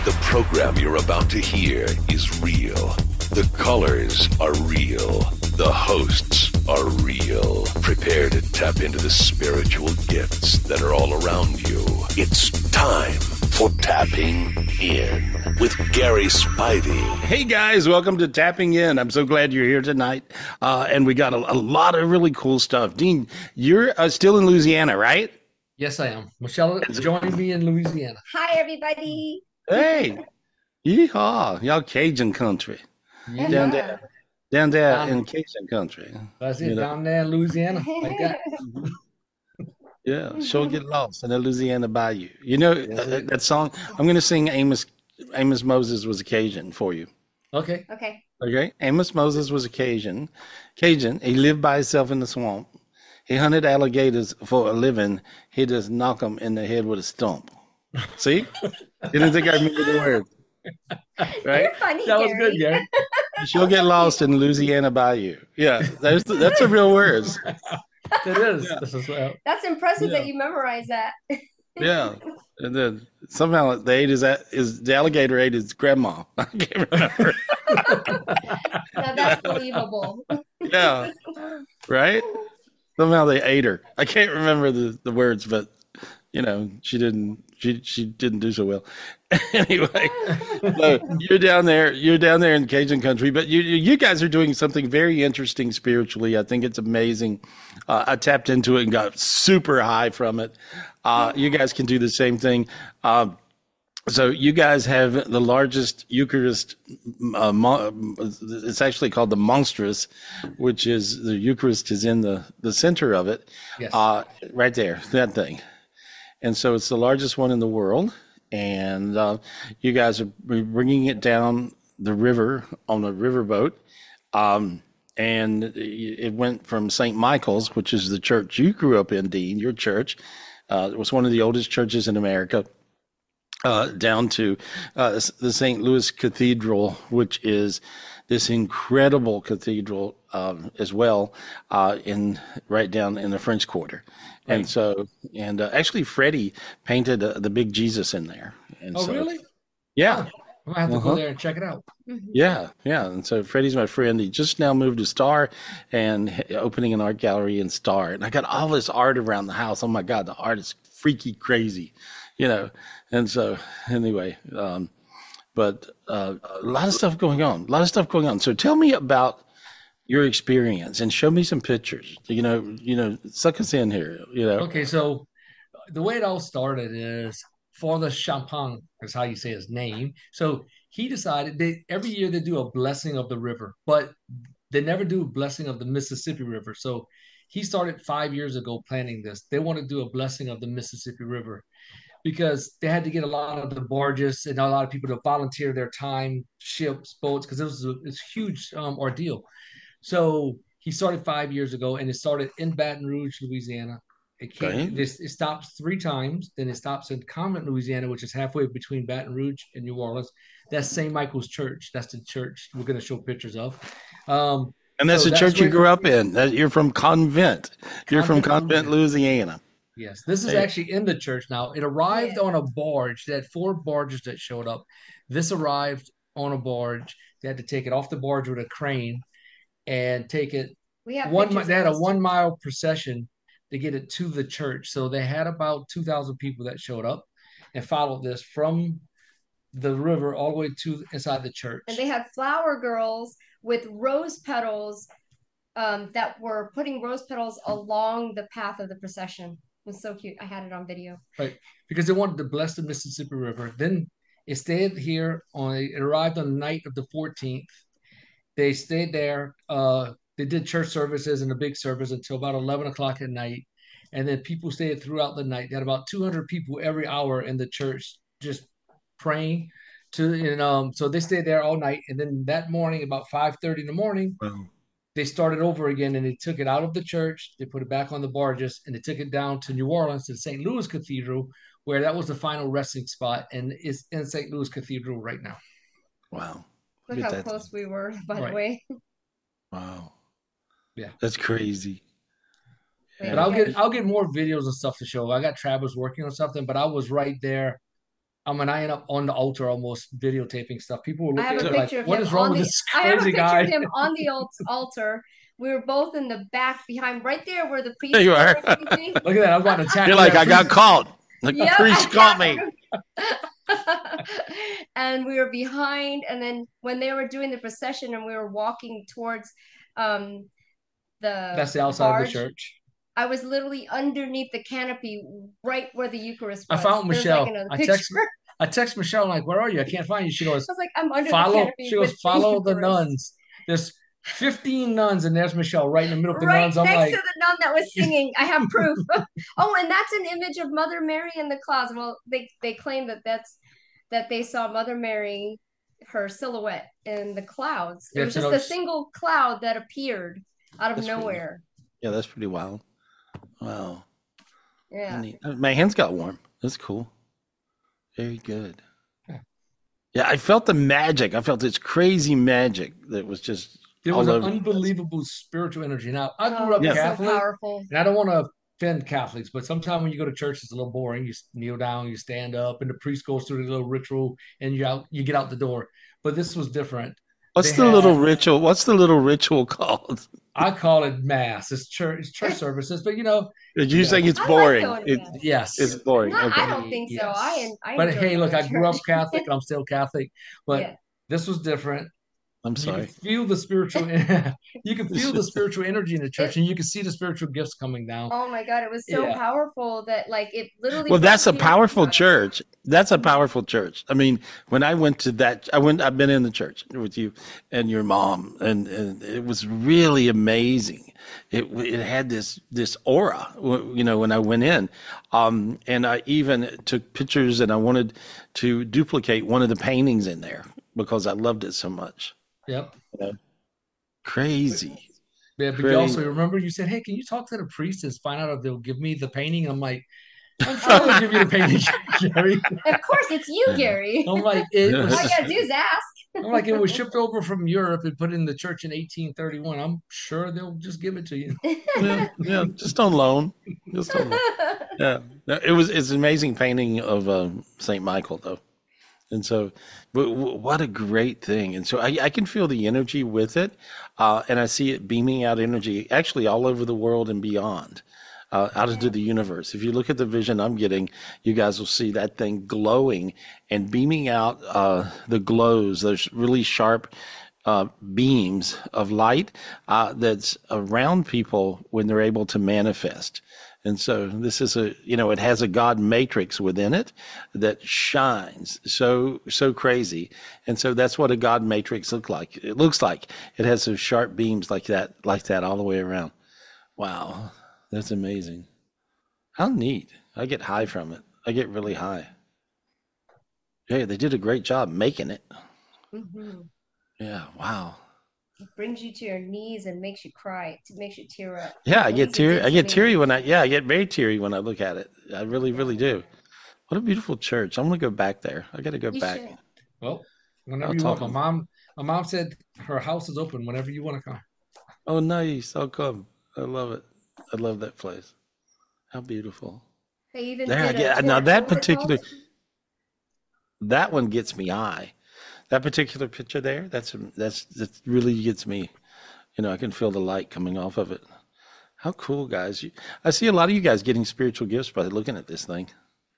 The program you're about to hear is real. The callers are real. The hosts are real. Prepare to tap into the spiritual gifts that are all around you. It's time for Tapping In with Gary Spivey. Hey guys, welcome to Tapping In. I'm so glad you're here tonight. And we got a lot of really cool stuff. Dean, you're still in Louisiana, right? Yes, I am. Michelle joined me in Louisiana. Hi, everybody. Hey, yeehaw, y'all Cajun country. Yeah. Down there in Cajun country. That's it, down there in Louisiana. Like that. Yeah, sure get lost in the Louisiana Bayou. You know that song? I'm going to sing Amos Moses was a Cajun for you. Okay. Okay. Amos Moses was a Cajun. He lived by himself in the swamp. He hunted alligators for a living. He just knock them in the head with a stump. See? You didn't think I remember the words. Right? You're funny, That was Gary. good, Gary. She'll get lost in Louisiana Bayou. Yeah, that's a real words. It is. Yeah. This is That's impressive Yeah. that you memorized that. Yeah. And then somehow the alligator ate his grandma. I can't remember. Now that's believable. Yeah. Right? Somehow they ate her. I can't remember the words, but you know, she didn't do so well. Anyway, so you're down there in Cajun country, but you guys are doing something very interesting spiritually. I think it's amazing. I tapped into it and got super high from it. You guys can do the same thing. So you guys have the largest Eucharist. It's actually called the Monstrous, which is the Eucharist is in the center of it. Yes. Right there, that thing. And so it's the largest one in the world. And you guys are bringing it down the river on a riverboat. And it went from St. Michael's, which is the church you grew up in, Dean, your church. It was one of the oldest churches in America, down to the St. Louis Cathedral, which is this incredible cathedral as well, right down in the French Quarter. And so, actually, Freddie painted the big Jesus in there. And Oh, so, really? Yeah, I'm going to have to go there and check it out. yeah. And so Freddie's my friend. He just now moved to Star and opening an art gallery in Star. And I got all this art around the house. Oh my God, the art is freaky crazy, you know. And so anyway, but a lot of stuff going on. So tell me about your experience and show me some pictures. You know, suck us in here. You know. Okay, so the way it all started is Father Champagne is how you say his name. So he decided every year they do a blessing of the river, but they never do a blessing of the Mississippi River. So he started 5 years ago planning this. They want to do a blessing of the Mississippi River because they had to get a lot of the barges and a lot of people to volunteer their time, ships, boats, because it's a huge ordeal. So he started 5 years ago, and it started in Baton Rouge, Louisiana. It stops 3 times. Then it stops in Convent, Louisiana, which is halfway between Baton Rouge and New Orleans. That's St. Michael's Church. That's the church we're going to show pictures of. And that's the church you grew up in. You're from Convent. You're from Convent, Louisiana. Yes, this is actually in the church now. It arrived on a barge. They had 4 barges that showed up. This arrived on a barge. They had to take it off the barge with a crane and take it. They had a 1 mile procession to get it to the church. So they had about 2,000 people that showed up and followed this from the river all the way to inside the church. And they had flower girls with rose petals that were putting rose petals along the path of the procession. It was so cute. I had it on video. Right, because they wanted to bless the Mississippi River. Then it stayed here it arrived on the night of the 14th. They stayed there. They did church services and a big service until about 11 o'clock at night. And then people stayed throughout the night. They had about 200 people every hour in the church just praying. So they stayed there all night. And then that morning, about 5:30 in the morning, they started over again, and they took it out of the church. They put it back on the barges, and they took it down to New Orleans to St. Louis Cathedral, where that was the final resting spot. And it's in St. Louis Cathedral right now. Wow. Look how close we were, by the way. Wow. Yeah. That's crazy. But I'll get more videos and stuff to show. I got Travis working on something, but I was right there I end up on the altar almost videotaping stuff. People were I looking have a at me like, picture of what him is wrong on with the. this I have a crazy picture guy? of him on the altar. We were both in the back behind, right there where the priest There you were. are. If you see. Look at that. I'm about to tackle You're like, that I got priest. caught. The Yep, priest caught me. And we were behind, and then when they were doing the procession and we were walking towards um That's the the outside of the barge, church. I was literally underneath the canopy right where the Eucharist I was. found There's like Michelle. another I picture. text Michelle like, where are you? I can't find you. She goes, I was like, I'm under the follow. canopy She with goes, the follow the Eucharist. nuns. There's 15 nuns, and there's Michelle right in the middle of the Right nuns. I'm next like, to the nun that was singing. I have proof. Oh, and that's an image of Mother Mary in the clouds. Well, they claim that they saw Mother Mary, her silhouette in the clouds. It was That's just a single cloud that appeared out of That's pretty- nowhere. Yeah, that's pretty wild. Wow. Yeah. Neat. My hands got warm. That's cool. Very good. Yeah. Yeah, I felt the magic. I felt this crazy magic that was just there was all an over the place. unbelievable spiritual energy. Now, I grew Oh, up Yeah. it's so Catholic, powerful. and I don't want to offend Catholics, but sometimes when you go to church, it's a little boring. You kneel down, you stand up, and the priest goes through the little ritual, and you get out the door. But this was different. What's They the little had- ritual? What's the little ritual called? I call it mass. It's church services, but You Yeah. think it's I like boring? going to It- mass. yes. it's boring. No, I Okay. don't think so. Yes. I But enjoy hey, look, going I to grew up church. Catholic, and I'm still Catholic, but Yeah. this was different. I'm You can sorry. feel the spiritual. You can feel the spiritual energy in the church, and you can see the spiritual gifts coming down. Oh my God, it was so Yeah. powerful that like it literally. Well, that's a brought tears to powerful my eyes. church. That's a powerful church. I mean, when I went to that, I've been in the church with you and your mom, and it was really amazing. It had this aura, when I went in, and I even took pictures, and I wanted to duplicate one of the paintings in there because I loved it so much. Yep. Crazy. Yeah, but you Crazy. also remember you said, "Hey, can you talk to the priest and find out if they'll give me the painting?" I'm like, "I'm sure they'll give you the painting, Gary." Of course, it's you, Gary. I'm like, All you gotta do is ask. it was shipped over from Europe and put in the church in 1831. I'm sure they'll just give it to you. Yeah, just on loan. Just on loan. Yeah, it's an amazing painting of Saint Michael, though, and so, but what a great thing! And so I can feel the energy with it, and I see it beaming out energy actually all over the world and beyond, out into the universe. If you look at the vision I'm getting, you guys will see that thing glowing and beaming out the glows. Those really sharp beams of light that's around people when they're able to manifest. And so this is it has a God matrix within it that shines so crazy. And so that's what a God matrix looks like. It looks like it has those sharp beams like that all the way around. Wow. That's amazing. How neat. I get high from it. I get really high. Yeah, they did a great job making it. Mhm. Yeah, wow. It brings you to your knees and makes you cry. It makes you tear up. Yeah, I At get least it teary. did I to get me. teary I get very teary when I look at it. I really, really do. What a beautiful church. I'm gonna go back there. I gotta go You back. should. Well, whenever I'll you want. talk. My mom said her house is open whenever you want to come. Oh, nice. I'll come. I love it. I love that place. How beautiful. They even There, I did a get now torch that over particular top. that one gets me high. That particular picture there, that really gets me. I can feel the light coming off of it. How cool, guys. I see a lot of you guys getting spiritual gifts by looking at this thing.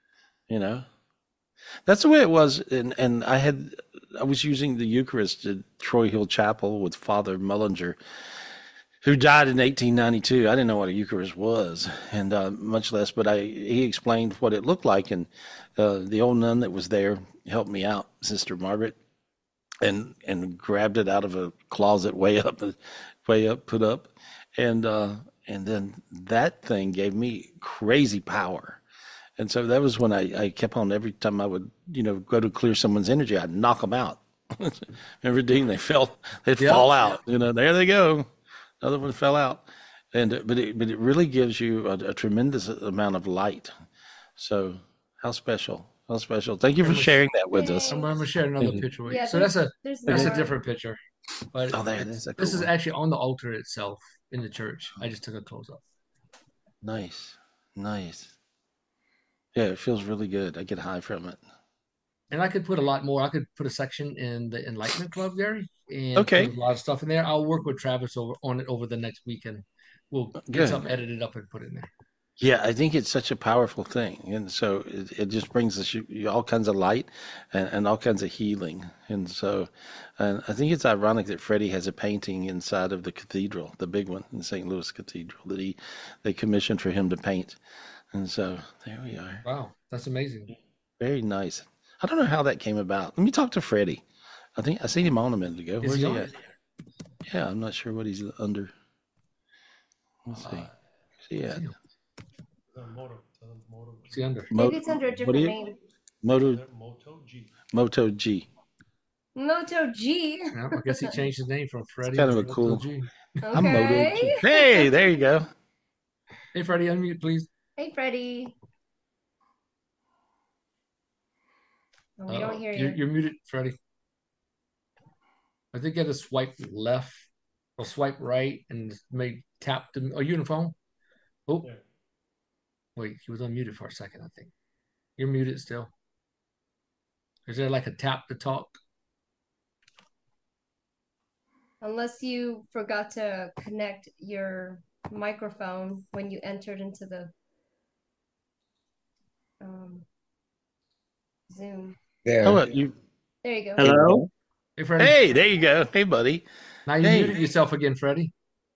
That's the way it was. And I was using the Eucharist at Troy Hill Chapel with Father Mullinger, who died in 1892. I didn't know what a Eucharist was, and much less, but he explained what it looked like. And the old nun that was there helped me out, Sister Margaret, and grabbed it out of a closet way up, put up. And then that thing gave me crazy power. And so that was when I kept on, every time I would, go to clear someone's energy, I'd knock them out. Remember, Dean, they'd fall out, there they go. Another one fell out. But it really gives you a tremendous amount of light. So how special. Thank you for sharing that with us. I'm gonna share another picture with you. Yeah, So that's a there's that's a more. different picture. But Oh, that's a cool this is one. actually on the altar itself in the church. I just took a close up. Nice. Yeah, it feels really good. I get high from it. and I could put a lot more. I could put a section in the Enlightenment Club, Gary, and Okay. put a lot of stuff in there. I'll work with Travis on it over the next weekend. We'll get Good. something edited up and put it in there. Yeah, I think it's such a powerful thing. And so it just brings us all kinds of light and all kinds of healing. And so, and I think it's ironic that Freddie has a painting inside of the cathedral, the big one in St. Louis Cathedral, that they commissioned for him to paint. And so there we are. Wow, that's amazing. Very nice. I don't know how that came about. Let me talk to Freddie. I seen him on a minute ago. Is Where's he he on? at? Yeah, I'm not sure what he's under. Let's see. Where's he at? What's he under? Maybe it's under a different name. Moto G. Moto G. Yeah, I guess he changed his name from Freddie. kind of to a cool- Moto G. I'm Moto Okay. G. Hey, there you go. Hey, Freddie, unmute, please. Hey, Freddie. Oh, we don't hear you. You're muted, Freddie. I think you have to swipe left or swipe right and maybe tap the. Are you on the phone? Oh, Yeah. wait, he was unmuted for a second, I think. You're muted still. Is there like a tap to talk? Unless you forgot to connect your microphone when you entered into the Zoom. There. How about you? There you go. Hello? Hey, Freddie. Hey, there you go. Hey, buddy. Now you Hey. muted yourself again, Freddie.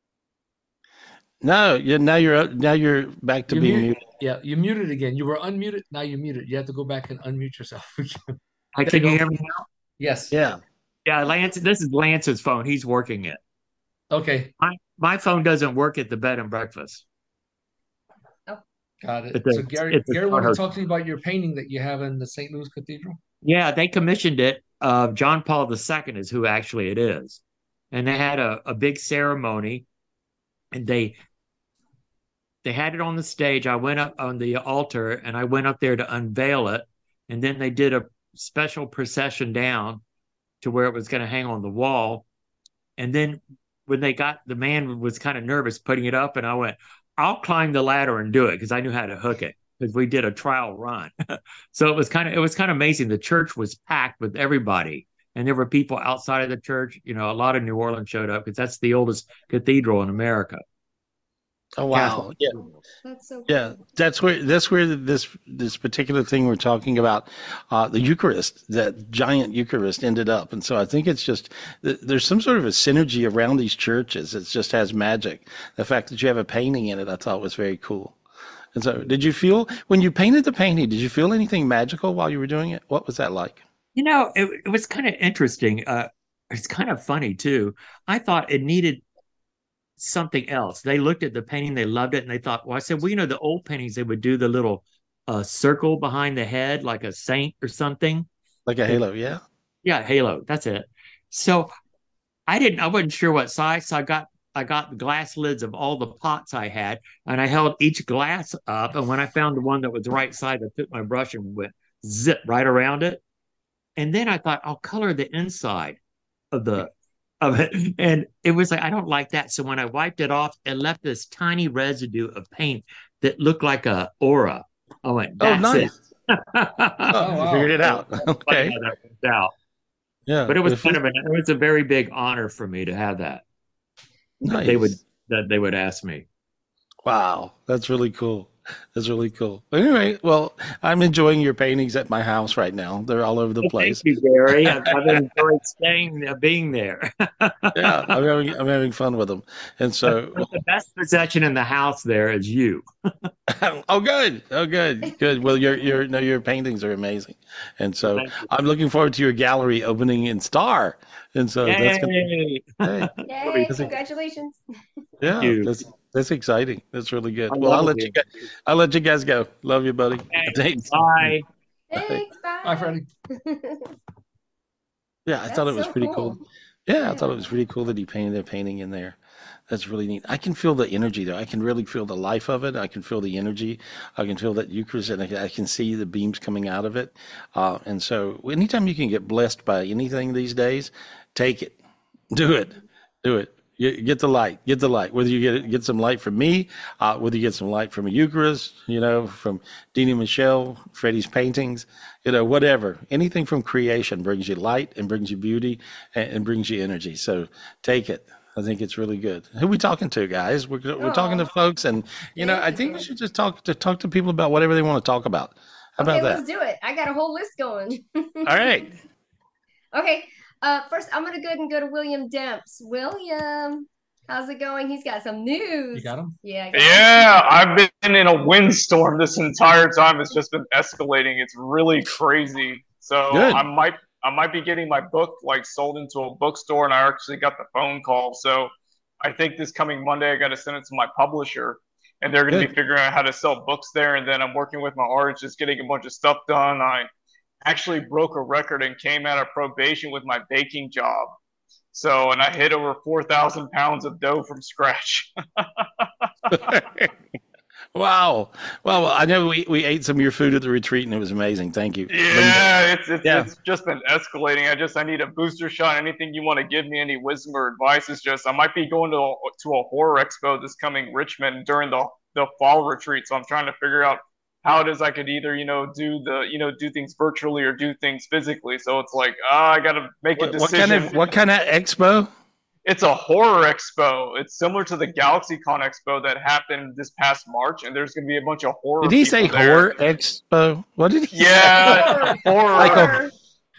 No, now you're back to You're being muted. muted. Yeah, you muted again. You were unmuted. Now you're muted. You have to go back and unmute yourself again. Hi, There can you you go. hear me now? Yes. Yeah. Yeah, Lance, this is Lance's phone. He's working it. Okay. My phone doesn't work at the bed and breakfast. Got it. But So Gary it's a wanted to photo. talk to you about your painting that you have in the St. Louis Cathedral. Yeah, they commissioned it. John Paul II is who actually it is. And they had a big ceremony, and they had it on the stage. I went up on the altar, and I went up there to unveil it. And then they did a special procession down to where it was going to hang on the wall. And then when the man was kind of nervous putting it up, and I went, I'll climb the ladder and do it, because I knew how to hook it, because we did a trial run. So it was kind of amazing. The church was packed with everybody, and there were people outside of the church. A lot of New Orleans showed up, because that's the oldest cathedral in America. Oh wow. Catholic. Yeah. That's so cool. Yeah, that's where this particular thing we're talking about, the Eucharist, that giant Eucharist ended up. And so I think it's just there's some sort of a synergy around these churches. It just has magic. The fact that you have a painting in it, I thought was very cool. And so, did you feel when you painted the painting? Did you feel anything magical while you were doing it? What was that like? It was kind of interesting. It's kind of funny too. I thought it needed something else. They looked at the painting, they loved it, and they thought, well, I said, well, the old paintings, they would do the little circle behind the head, like a saint or something. Like a halo, yeah. Yeah, halo. That's it. So I wasn't sure what size. So I got the glass lids of all the pots I had, and I held each glass up. And when I found the one that was the right size, I took my brush and went zip right around it. And then I thought, I'll color the inside of it. And it was like, I don't like that. So when I wiped it off, it left this tiny residue of paint that looked like a aura. I went, that's nice. it. Oh, wow. you figured it out. Funny Okay. how that worked out. Yeah. But it was it was a very big honor for me to have that. nice. They would ask me. Wow, that's really cool. That's really cool. Anyway, well, I'm enjoying your paintings at my house right now. They're all over the Well, place. thank you, Gary. I've enjoyed being there. Yeah, I'm having fun with them. And so, But the best possession in the house there is you. oh, good. Oh, good. Well, your paintings are amazing. And so Thank you. I'm looking forward to your gallery opening in Star. And so that's gonna, Yay! hey, Yay, That's a- congratulations. yeah, you. that's exciting. That's really good. I Well, I'll love let you. I'll let you guys go. Love you, buddy. Okay. Thanks. Bye. Thanks, bye. Bye, Freddie. Yeah, I thought it That's was so pretty cool. Yeah, I thought it was pretty cool that he painted a painting in there. That's really neat. I can feel the energy though. I can really feel the life of it. I can feel the energy. I can feel that Eucharist, and I can see the beams coming out of it. And so, anytime you can get blessed by anything these days, take it, do it. Get the light. Get the light. Whether you get some light from me, whether you get some light from a Eucharist, from Dina Michelle, Freddie's paintings, whatever. Anything from creation brings you light and brings you beauty and brings you energy. So take it. I think it's really good. Who are we talking to, guys? We're talking to folks, and I think we should just talk to people about whatever they want to talk about. How about that? Let's do it. I got a whole list going. All right. Okay. First, I'm gonna go to William Demps. William, how's it going? He's got some news. You got him? Yeah. I've been in a windstorm this entire time. It's just been escalating. It's really crazy. So Good. I might be getting my book sold into a bookstore, and I actually got the phone call. So I think this coming Monday I got to send it to my publisher, and they're going to be figuring out how to sell books there. And then I'm working with my artist, just getting a bunch of stuff done. I actually broke a record and came out of probation with my baking job. So, and I hit over 4,000 pounds of dough from scratch. Wow. Well, I know we ate some of your food at the retreat, and it was amazing. Thank you. Yeah, it's just been escalating. I need a booster shot. Anything you want to give me, any wisdom or advice is just, I might be going to a horror expo this coming Richmond during the fall retreat. So I'm trying to figure out how it is I could either, do things virtually or do things physically. So it's like, I got to make a decision. What kind of expo? It's a horror expo. It's similar to the GalaxyCon expo that happened this past March, and there's going to be a bunch of horror. Did he say there. horror expo? What did he say? Yeah, horror. Horror.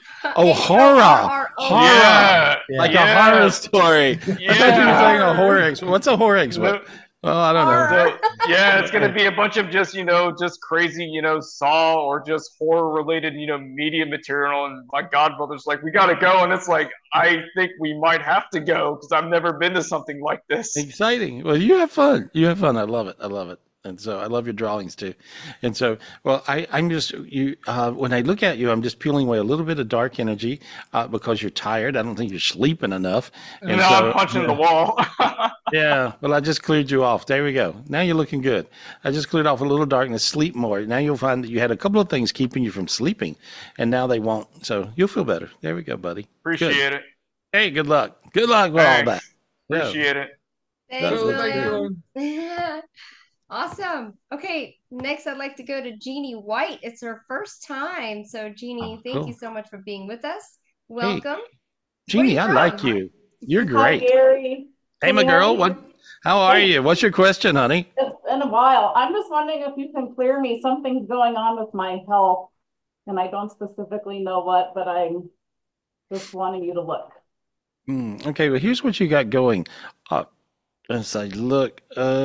Yeah. Like a horror story. Yeah. I thought you were saying a horror expo. What's a horror expo? Well, I don't know. So, it's going to be a bunch of just crazy, Saw or just horror related, media material. And my godbrother's like, we got to go. And it's like, I think we might have to go because I've never been to something like this. Exciting. Well, you have fun. I love it. And so I love your drawings too. And so, well, I'm just, when I look at you, I'm just peeling away a little bit of dark energy because you're tired. I don't think you're sleeping enough. And I'm punching the wall. Yeah, well, I just cleared you off. There we go. Now you're looking good. I just cleared off a little darkness. Sleep more. Now you'll find that you had a couple of things keeping you from sleeping, and now they won't. So you'll feel better. There we go, buddy. Appreciate it. Hey, good luck. Good luck with all that. Appreciate it. Thanks, Thank William. Awesome. Okay, next I'd like to go to Jeannie White. It's her first time. So, Jeannie, thank you so much for being with us. Welcome. Hey, Jeannie, I like you. You're great. Hi, Gary. Hey, my girl. How are you? What's your question, honey? It's been a while. I'm just wondering if you can clear me. Something's going on with my health, and I don't specifically know what, but I'm just wanting you to look. Okay, well, here's what you got going. As I look,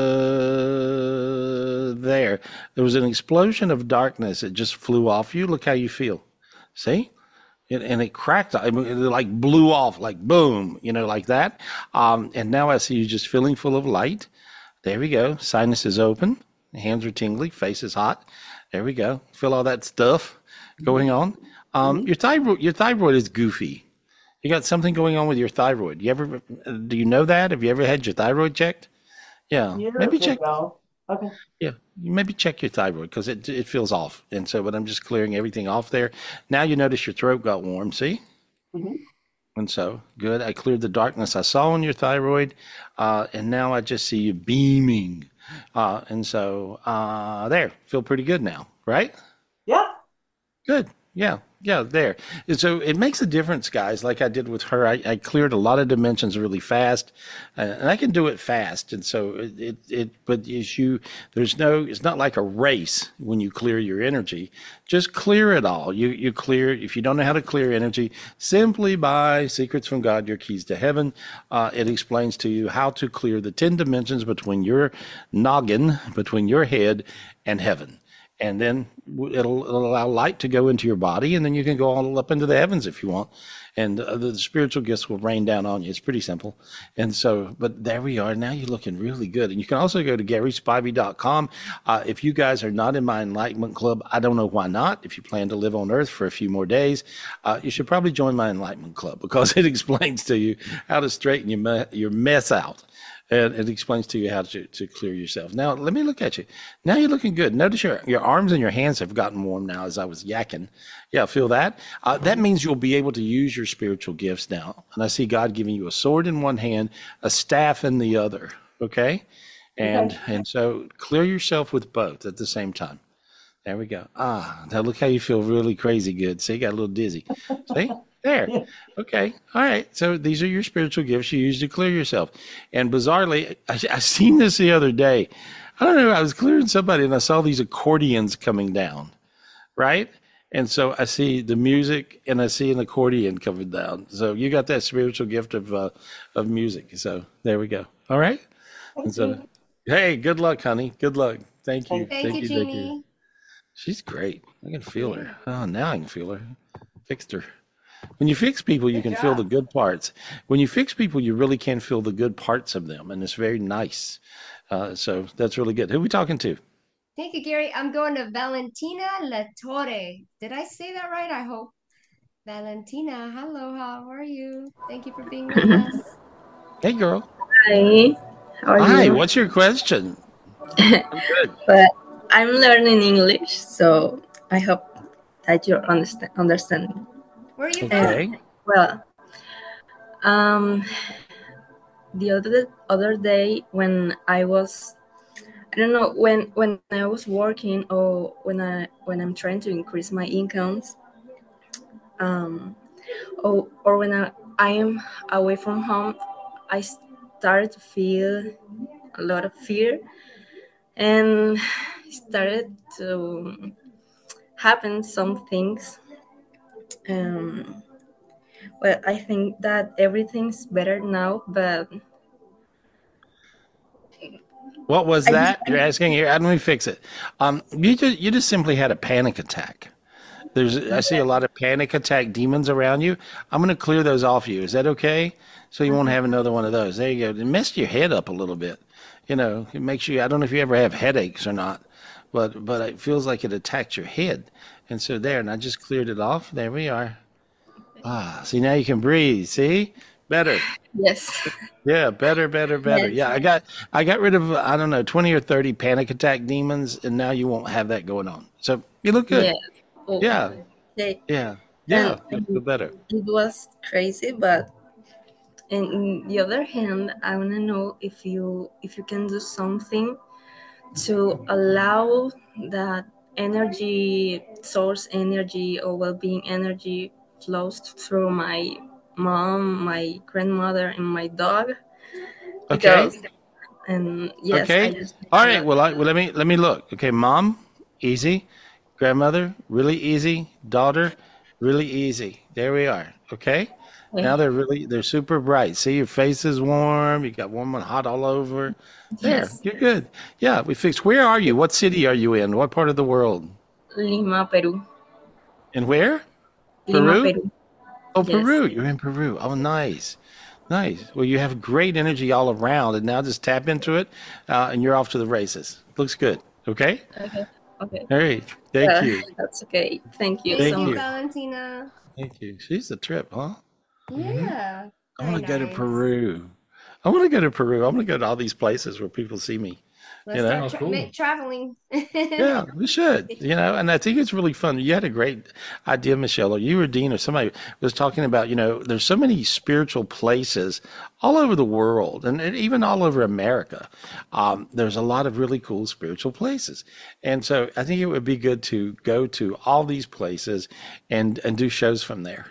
there was an explosion of darkness. It just flew off you. Look how you feel. See? And it cracked. I mean, it like blew off, like boom, like that. And now I see you just feeling full of light. There we go. Sinus is open. Hands are tingly. Face is hot. There we go. Feel all that stuff going on. Your thyroid is goofy. You got something going on with your thyroid. Do you know that? Have you ever had your thyroid checked? Yeah. Maybe check. Okay. Yeah, maybe check your thyroid because it feels off. And so, but I'm just clearing everything off there. Now you notice your throat got warm, see? Mm-hmm. And so, good. I cleared the darkness I saw in your thyroid. And now I just see you beaming. And so, there, feel pretty good now, right? Yeah. Good. Yeah, there. And so it makes a difference, guys. Like I did with her, I cleared a lot of dimensions really fast, and I can do it fast. And so it's not like a race when you clear your energy. Just clear it all. You clear. If you don't know how to clear energy, simply buy Secrets from God, Your Keys to Heaven. It explains to you how to clear the 10 dimensions between your noggin, between your head and heaven. And then it'll allow light to go into your body, and then you can go all up into the heavens if you want. And the spiritual gifts will rain down on you. It's pretty simple. And so, but there we are. Now you're looking really good. And you can also go to GarySpivey.com. If you guys are not in my Enlightenment Club, I don't know why not. If you plan to live on Earth for a few more days, you should probably join my Enlightenment Club because it explains to you how to straighten your mess out. And it explains to you how to clear yourself. Now, let me look at you. Now you're looking good. Notice your arms and your hands hands have gotten warm now as I was yakking. Yeah, feel that? That means you'll be able to use your spiritual gifts now. And I see God giving you a sword in one hand, a staff in the other. Okay? And so clear yourself with both at the same time. There we go. Now look how you feel really crazy good. See, you got a little dizzy. See? There. Okay. All right. So these are your spiritual gifts you use to clear yourself. And bizarrely, I seen this the other day. I don't know. I was clearing somebody and I saw these accordions coming down, right? And so I see the music and I see an accordion coming down. So you got that spiritual gift of music. So there we go. All right. And so, hey, good luck, honey. Good luck. Thank you. Thank you, Jeannie. She's great. I can feel her. Oh, now I can feel her. Fixed her. When you fix people, you can feel the good parts. When you fix people, you really can feel the good parts of them, and it's very nice. So that's really good. Who are we talking to? Thank you, Gary. I'm going to Valentina Latore. Did I say that right? I hope. Valentina, hello. How are you? Thank you for being with us. Hey, girl. Hi. How are Hi. you? What's your question? I'm good. But I'm learning English, so I hope that you understand me. Where are you Okay. from? Well, the other day when I was, I don't know, when I was working or when I'm trying to increase my incomes, or when I am away from home, I started to feel a lot of fear, and started to happen some things. Well, I think that everything's better now, but What was that? You're asking here. Let me fix it. You just simply had a panic attack. I see a lot of panic attack demons around you. I'm going to clear those off you. Is that okay? So you won't have another one of those. There you go. It messed your head up a little bit. You know, it makes you, I don't know if you ever have headaches or not, but it feels like it attacked your head. And so there, and I just cleared it off. There we are. See, now you can breathe. See? Better. yes. Yeah, better. Yes. Yeah, I got rid of, I don't know, 20 or 30 panic attack demons, and now you won't have that going on. So you look good. Yes. Oh, Yeah. okay. Yeah. And You feel better. it was crazy, but on the other hand, I want to know if you can do something to allow that energy, source energy or well-being energy flows through my mom, my grandmother, and my dog. Okay. Because, and yes, I Okay. just All right. Well, let me look. Okay, mom, easy. Grandmother, really easy. Daughter, really easy. There we are. Okay. Now they're super bright. See, your face is warm. You got warm and hot all over. There, yes, you're good. Yeah, we fixed. Where are you? What city are you in? What part of the world? Lima, Peru. And where? Lima, Peru? Peru. Oh, Yes. Peru. You're in Peru. Oh, nice. Nice. Well, you have great energy all around, and now just tap into it, and you're off to the races. Looks good. Okay? Okay. Okay. All right. Thank you. That's okay. Thank you Thank so you, much. Valentina. Thank you. She's a trip, huh? Yeah. I want to go to nice. Peru. I want to go to Peru. I want to go to all these places where people see me. Let's You know? start Oh, cool. traveling. Yeah, we should. You know, and I think it's really fun. You had a great idea, Michelle, or you or Dean or somebody was talking about, you know, there's so many spiritual places all over the world and even all over America. There's a lot of really cool spiritual places. And so I think it would be good to go to all these places and do shows from there.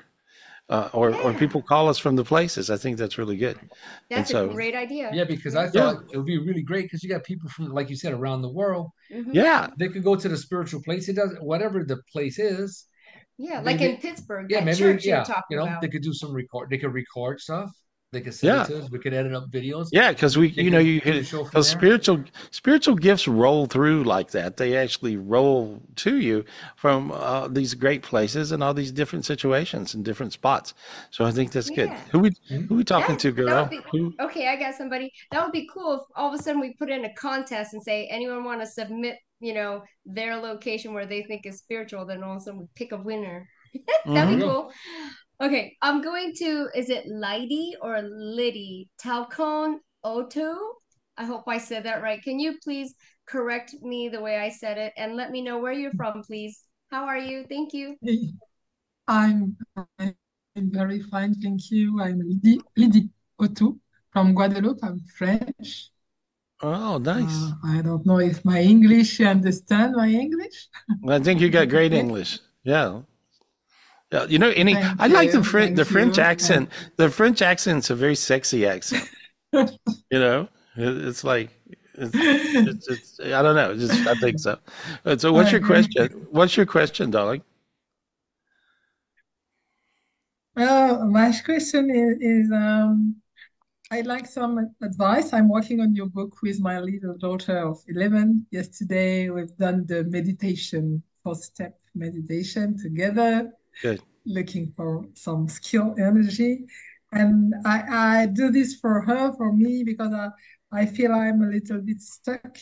Or people call us from the places. I think that's really good. That's so- a great idea. Yeah, because I thought it would be really great because you got people from, like you said, around the world. Mhm. Yeah. They could go to the spiritual place. It doesn't, whatever the place is. Yeah, like Maybe- in Pittsburgh, Yeah, that maybe church yeah, you're talking you know, about. they could do some record. They could record stuff. They could send Yeah. it to us. We could edit up videos. Yeah, because They you know, could you do the could, show from because there. spiritual gifts roll through like that. They actually roll to you from these great places and all these different situations and different spots. So I think that's good. Yeah. Who we talking to, That girl? would be, Who? okay, I got somebody. That would be cool if all of a sudden we put in a contest and say anyone want to submit, you know, their location where they think is spiritual, then all of a sudden we pick a winner. That'd be Mhm. cool. Okay, I'm going to, is it Lydie or Liddy? Talcon Oto? I hope I said that right. Can you please correct me the way I said it and let me know where you're from, please? How are you? Thank you. I'm I'm very fine, thank you. I'm Lydie Otto from Guadeloupe. I'm French. Oh, nice. I don't know if my English, you understand my English? I think you got great Okay. English. Yeah. Yeah, Thank I like the thank French you. accent. The French accent's a very sexy accent. It's like it's I don't know. I think so. So what's I your agree. question? What's your question, darling? Well, my question is I'd like some advice. I'm working on your book with my little daughter of 11. Yesterday, we've done the meditation, 4-step meditation together, Good. looking for some skill energy. And I do this for her, for me, because I feel I'm a little bit stuck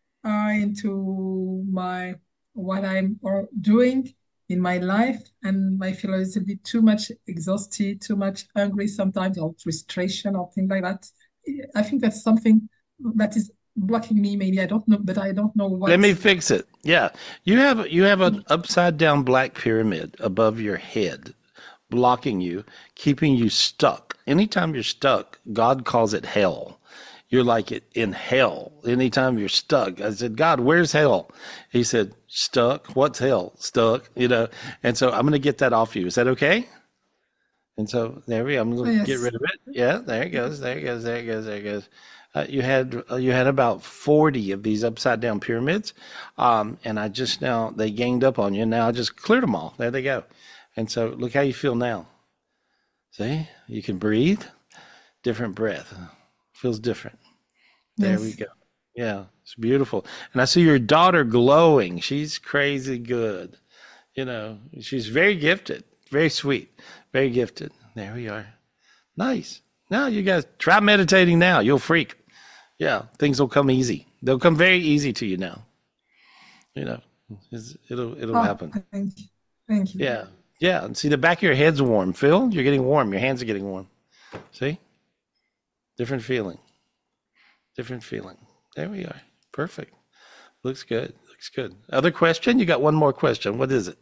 into what I'm doing in my life, and I feel a little bit too much exhausted, too much hungry sometimes, or frustration or things like that. I think that's something that is blocking me. Maybe I don't know, but I don't know Let what. me fix it. Yeah. You have an upside down black pyramid above your head, blocking you, keeping you stuck. Anytime you're stuck, God calls it hell. You're like it in hell. Anytime you're stuck. I said, God, where's hell? He said, stuck. What's hell? Stuck, And so I'm going to get that off you. Is that okay? And so there we go. I'm going to get Yes. rid of it. Yeah, there it goes. There it goes. There it goes. There it goes. You had about 40 of these upside down pyramids, and I just now they ganged up on you. And now I just cleared them all. There they go. And so look how you feel now. See, you can breathe. Different breath. Feels different. There we Yes. go. Yeah, it's beautiful. And I see your daughter glowing. She's crazy good. She's very gifted, very sweet, very gifted. There we are. Nice. Now you guys try meditating now. You'll freak. Yeah, things will come easy. They'll come very easy to you now. It'll Oh, happen. thank you. Thank you. Yeah. Yeah. And see, the back of your head's warm. Phil, you're getting warm. Your hands are getting warm. See? Different feeling. Different feeling. There we are. Perfect. Looks good. Looks good. Other question? You got one more question. What is it?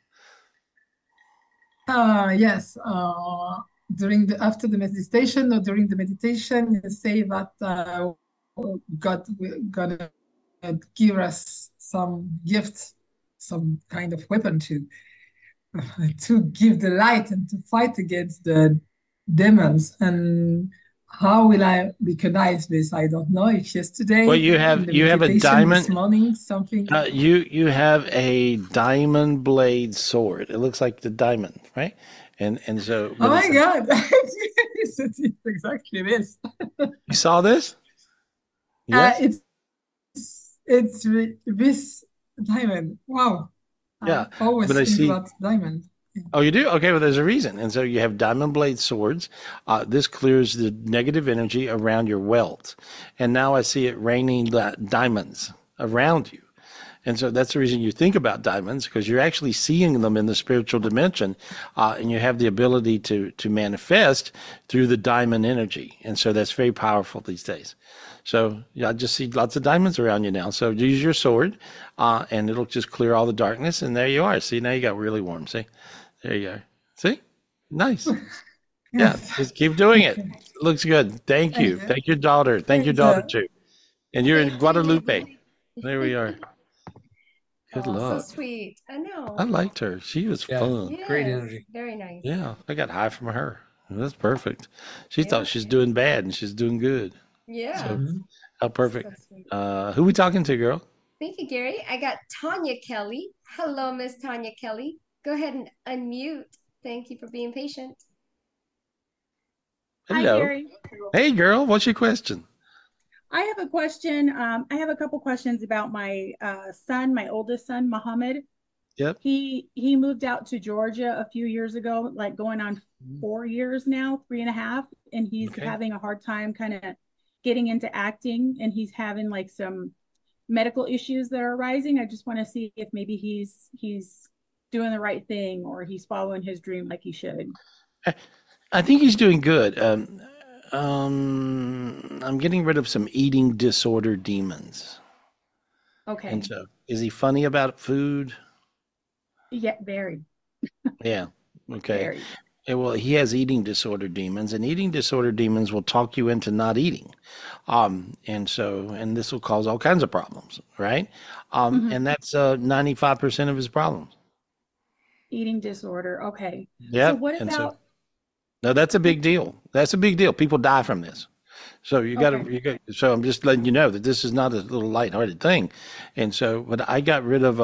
Yes. After the meditation or during the meditation, you say that God will gonna give us some gift, some kind of weapon to to give the light and to fight against the demons. And how will I recognize this? I don't know. If yesterday Well, in the you have a meditation this diamond. morning, something. You have a diamond blade sword. It looks like the diamond, right? And so. Oh But my it's God! It's exactly this. you saw this? Yes. It's this diamond. Wow. Yeah. I always But I think see. about diamond. Oh, you do? Okay, well, there's a reason. And so you have diamond blade swords. This clears the negative energy around your wealth. And now I see it raining diamonds around you. And so that's the reason you think about diamonds, because you're actually seeing them in the spiritual dimension, and you have the ability to manifest through the diamond energy. And so that's very powerful these days. So yeah, I just see lots of diamonds around you now. So use your sword, and it'll just clear all the darkness. And there you are. See, now you got really warm. See, there you are. See, nice. Yeah, Yes. just keep doing it. Looks good. Thank you. Thank you. Thank your daughter. Thank your daughter too. And you're in Guadalupe. There we are. Good Oh, so luck. sweet. I know. I liked her. She was Yeah. fun. Great Yes, energy. very nice. Yeah, I got high from her. That's perfect. She Yeah. thought she's doing bad and she's doing good. Yeah. So Mhm. how perfect. So sweet. Who we talking to, girl? Thank you, Gary. I got Tanya Kelly. Hello, Miss Tanya Kelly. Go ahead and unmute. Thank you for being patient. Hi, Hello. Gary. Hey, girl. What's your question? I have a question. I have a couple questions about my son, my oldest son, Muhammad. Yep. He moved out to Georgia a few years ago, like going on 4 years now, 3.5, and he's Okay. having a hard time kind of getting into acting, and he's having like some medical issues that are arising. I just want to see if maybe he's doing the right thing or he's following his dream like he should. I think he's doing good. I'm getting rid of some eating disorder demons. Okay. And so, is he funny about food? Yeah, very, Yeah. Okay. very. Well, he has eating disorder demons, and eating disorder demons will talk you into not eating. And this will cause all kinds of problems, right? Mhm. And that's 95% of his problems. Eating disorder. Okay. So Yep. what And so, about, no, that's a big deal. That's a big deal. People die from this. So okay. so I'm just letting you know that this is not a little lighthearted thing. And so, but I got rid of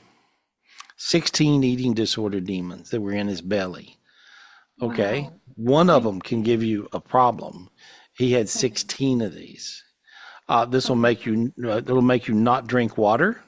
16 eating disorder demons that were in his belly. Okay. Wow. One of Okay. them can give you a problem. He had Okay. 16 of these. This will Okay. make you, it'll make you not drink water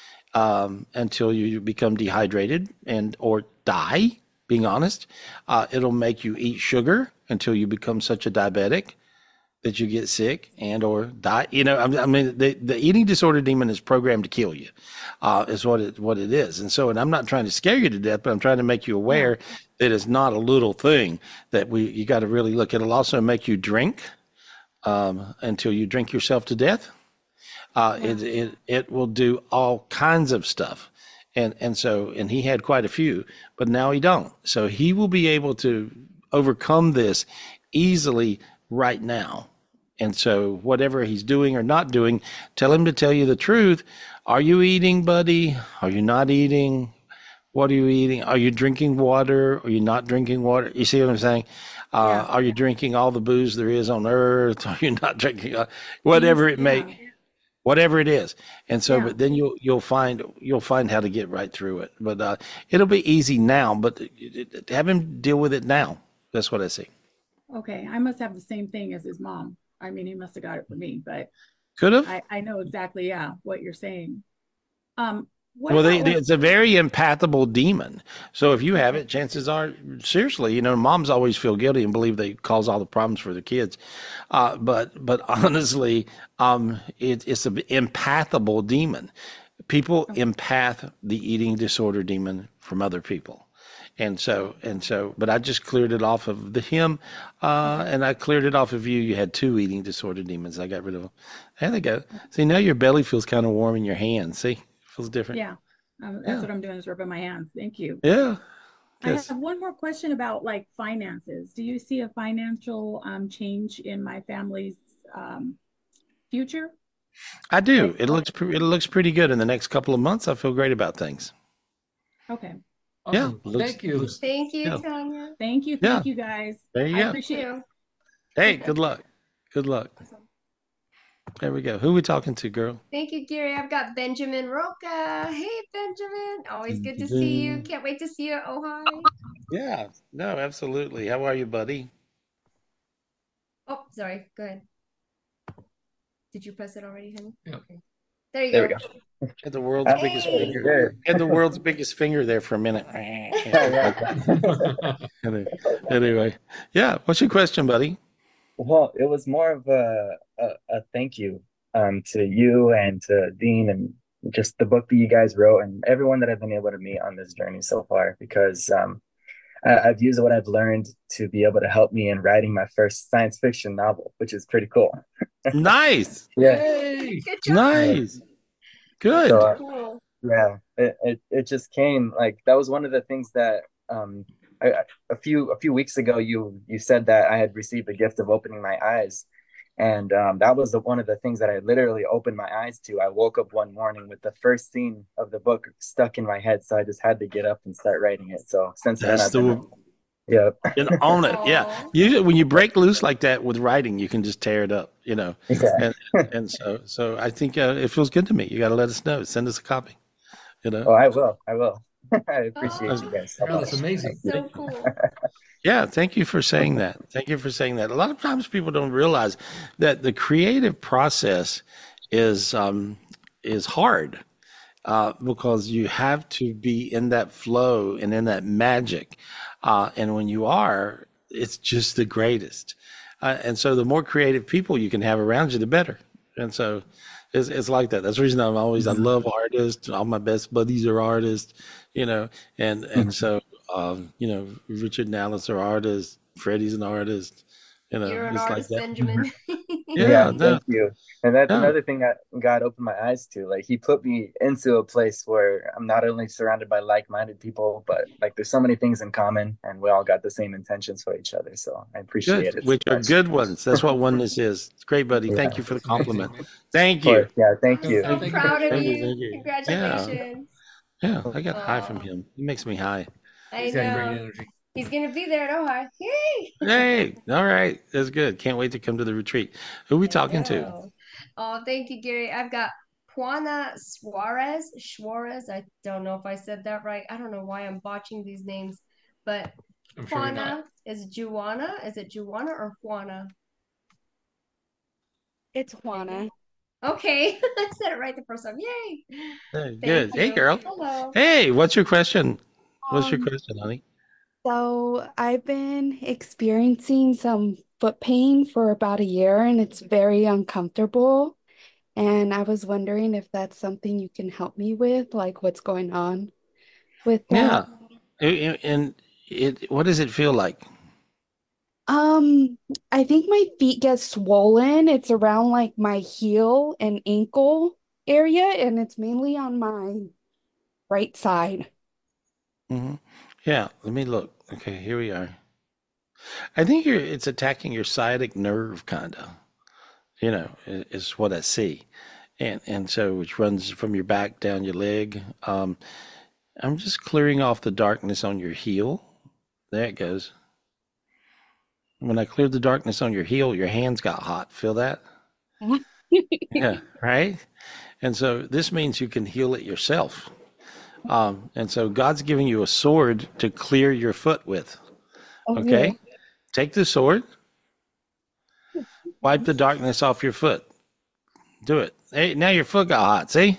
until you become dehydrated or die, being honest. It'll make you eat sugar until you become such a diabetic that you get sick and or die. I mean, the eating disorder demon is programmed to kill you, is what it is. And so, and I'm not trying to scare you to death, but I'm trying to make you Yeah. aware that it's not a little thing that you got to really look. It'll also make you drink until you drink yourself to death. Wow. It will do all kinds of stuff. And he had quite a few, but now he don't. So he will be able to overcome this easily right now. And so whatever he's doing or not doing, tell him to tell you the truth. Are you eating, buddy? Are you not eating? What are you eating? Are you drinking water? Are you not drinking water? You see what I'm saying? Yeah. Are you drinking all the booze there is on earth? Are you not drinking Things. whatever it Yeah. may, whatever it is? And so, Yeah. but then you'll find how to get right through it. But it'll be easy now. But have him deal with it now. That's what I see. Okay. I must have the same thing as his mom. I mean, he must have got it from me, but Could have. I know exactly, yeah, what you're saying. What Well, about like, it's a very empathable demon. So if you have it, chances are, seriously, moms always feel guilty and believe they cause all the problems for their kids. But honestly, it's an empathable demon. People empath the eating disorder demon from other people. And so, but I just cleared it off of him, and I cleared it off of you. You had 2 eating disorder demons. I got rid of them. There they go. See, now your belly feels kind of warm in your hands. See, feels different. yeah, that's Yeah. what I'm doing is rubbing my hands. Thank you. Yeah. I Yes. have one more question about like finances. Do you see a financial change in my family's future? I do. Like, It looks pretty good in the next couple of months. I feel great about things. okay. Yeah. Awesome. Thank you. Thank you, Yeah. Tanya. Thank you. Yeah. Thank you guys. There you I go. Thank appreciate it. you. Hey, good luck. Good luck. There we go. Who we talking to, girl? Thank you, Gary. I've got Benjamin Roca. Hey, Benjamin. Always good to see you. Can't wait to see you at Ojai. Yeah. No, absolutely. How are you, buddy? Oh, sorry. Go ahead. Did you press it already, honey? Yeah. Okay. There you There we go. go. Had the world's biggest Hey. finger. Good. Had the world's biggest finger there for a minute. Anyway, yeah. What's your question, buddy? Well, it was more of a thank you to you and to Dean and just the book that you guys wrote and everyone that I've been able to meet on this journey so far because I've used what I've learned to be able to help me in writing my first science fiction novel, which is pretty cool. Nice. Yeah. Yay. Good job. Nice. Good. So Cool. yeah, it just came like that was one of the things that a few weeks ago you said that I had received the gift of opening my eyes, and that was one of the things that I literally opened my eyes to. I woke up one morning with the first scene of the book stuck in my head, so I just had to get up and start writing it. So since then That's I've been the yeah. and own it. Yeah. Aw. When you break loose like that with writing, you can just tear it up, Yeah. And so I think it feels good to me. You got to let us know. Send us a copy, Oh, I will. I appreciate Oh, you guys so Yeah, that's much. amazing. so cool. Yeah, thank you for saying that. Thank you for saying that. A lot of times people don't realize that the creative process is hard because you have to be in that flow and in that magic, and when you are, it's just the greatest. And so, the more creative people you can have around you, the better. And so, it's like that. That's the reason I love artists. All my best buddies are artists, and so. Richard and Alice are artists. Freddie's an artist. You're an just like artist, that. Benjamin. Yeah, No, thank you. And that's no. another thing that God opened my eyes to. Like he put me into a place where I'm not only surrounded by like-minded people, but like there's so many things in common and we all got the same intentions for each other. So I appreciate Good, it so which are much. good ones. That's what oneness is. It's great, buddy. Yeah. Thank you for the That's amazing, compliment. man. Thank Of you. course. Yeah, thank I'm you. so Thank you, proud of Thank you. you. Thank you. Congratulations. Yeah, I got high Oh, from him. He makes me high. I He's got great know. energy. He's gonna be there at Ojai. Yay! Hey, all right. That's good. Can't wait to come to the retreat. Who are we talking to? know. Oh, thank you, Gary. I've got Juana Suarez. I don't know if I said that right. I don't know why I'm botching these names, but I'm sure you're not. Juana is Juana. Is it Juana or Juana? It's Juana. Okay, I said it right the first time. Yay! Hey, Thank good. Hey, you. girl. Hello. Hey, what's your question? What's your Um, question, honey? so I've been experiencing some foot pain for about a year and it's very uncomfortable. And I was wondering if that's something you can help me with, like what's going on with that. Yeah. And what does it feel like? I think my feet get swollen. It's around like my heel and ankle area, and it's mainly on my right side. Hmm. Yeah, let me look. Okay, here we are. I think it's attacking your sciatic nerve, kind of. Is what I see, and so which runs from your back down your leg. I'm just clearing off the darkness on your heel. There it goes. When I cleared the darkness on your heel, your hands got hot. Feel that? Yeah, right. And so this means you can heal it yourself. And so God's giving you a sword to clear your foot with. Okay? Take the sword, wipe the darkness off your foot. Do it. Hey, now your foot got hot. See?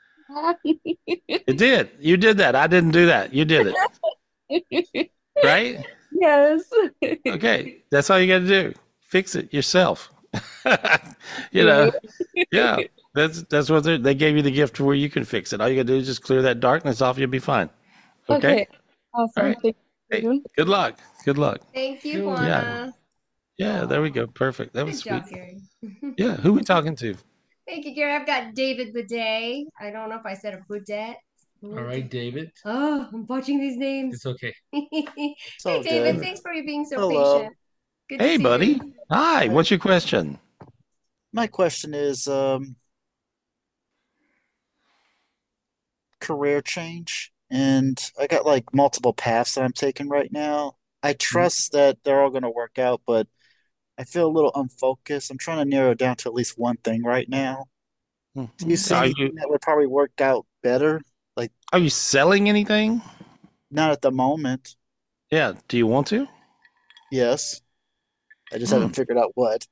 It did. You did that. I didn't do that. You did it. Right? Yes. Okay. That's all you got to do. Fix it yourself. Yeah. That's what they gave you the gift to where you can fix it. All you got to do is just clear that darkness off. You'll be fine. Okay. Awesome. All right. Thank Hey, you. good luck. Good luck. Thank you, Cool. Juana. Yeah. There we go. Perfect. That was Good job, sweet. Gary. Yeah. Who we talking to? Thank you, Gary. I've got David Boudet. I don't know if I said a Boudet. All right, David. Oh, I'm botching these names. It's okay. Hey, all David. good. Thanks for you being so Hello. patient. Good to Hey, see buddy. you. Hi. What's your question? My question is career change, and I got like multiple paths that I'm taking right now. I trust that they're all going to work out, but I feel a little unfocused. I'm trying to narrow down to at least one thing right now. Do you see Are anything that would probably work out better? Like, Are you selling anything? not at the moment. Yeah. Do you want to? Yes. I just haven't figured out what.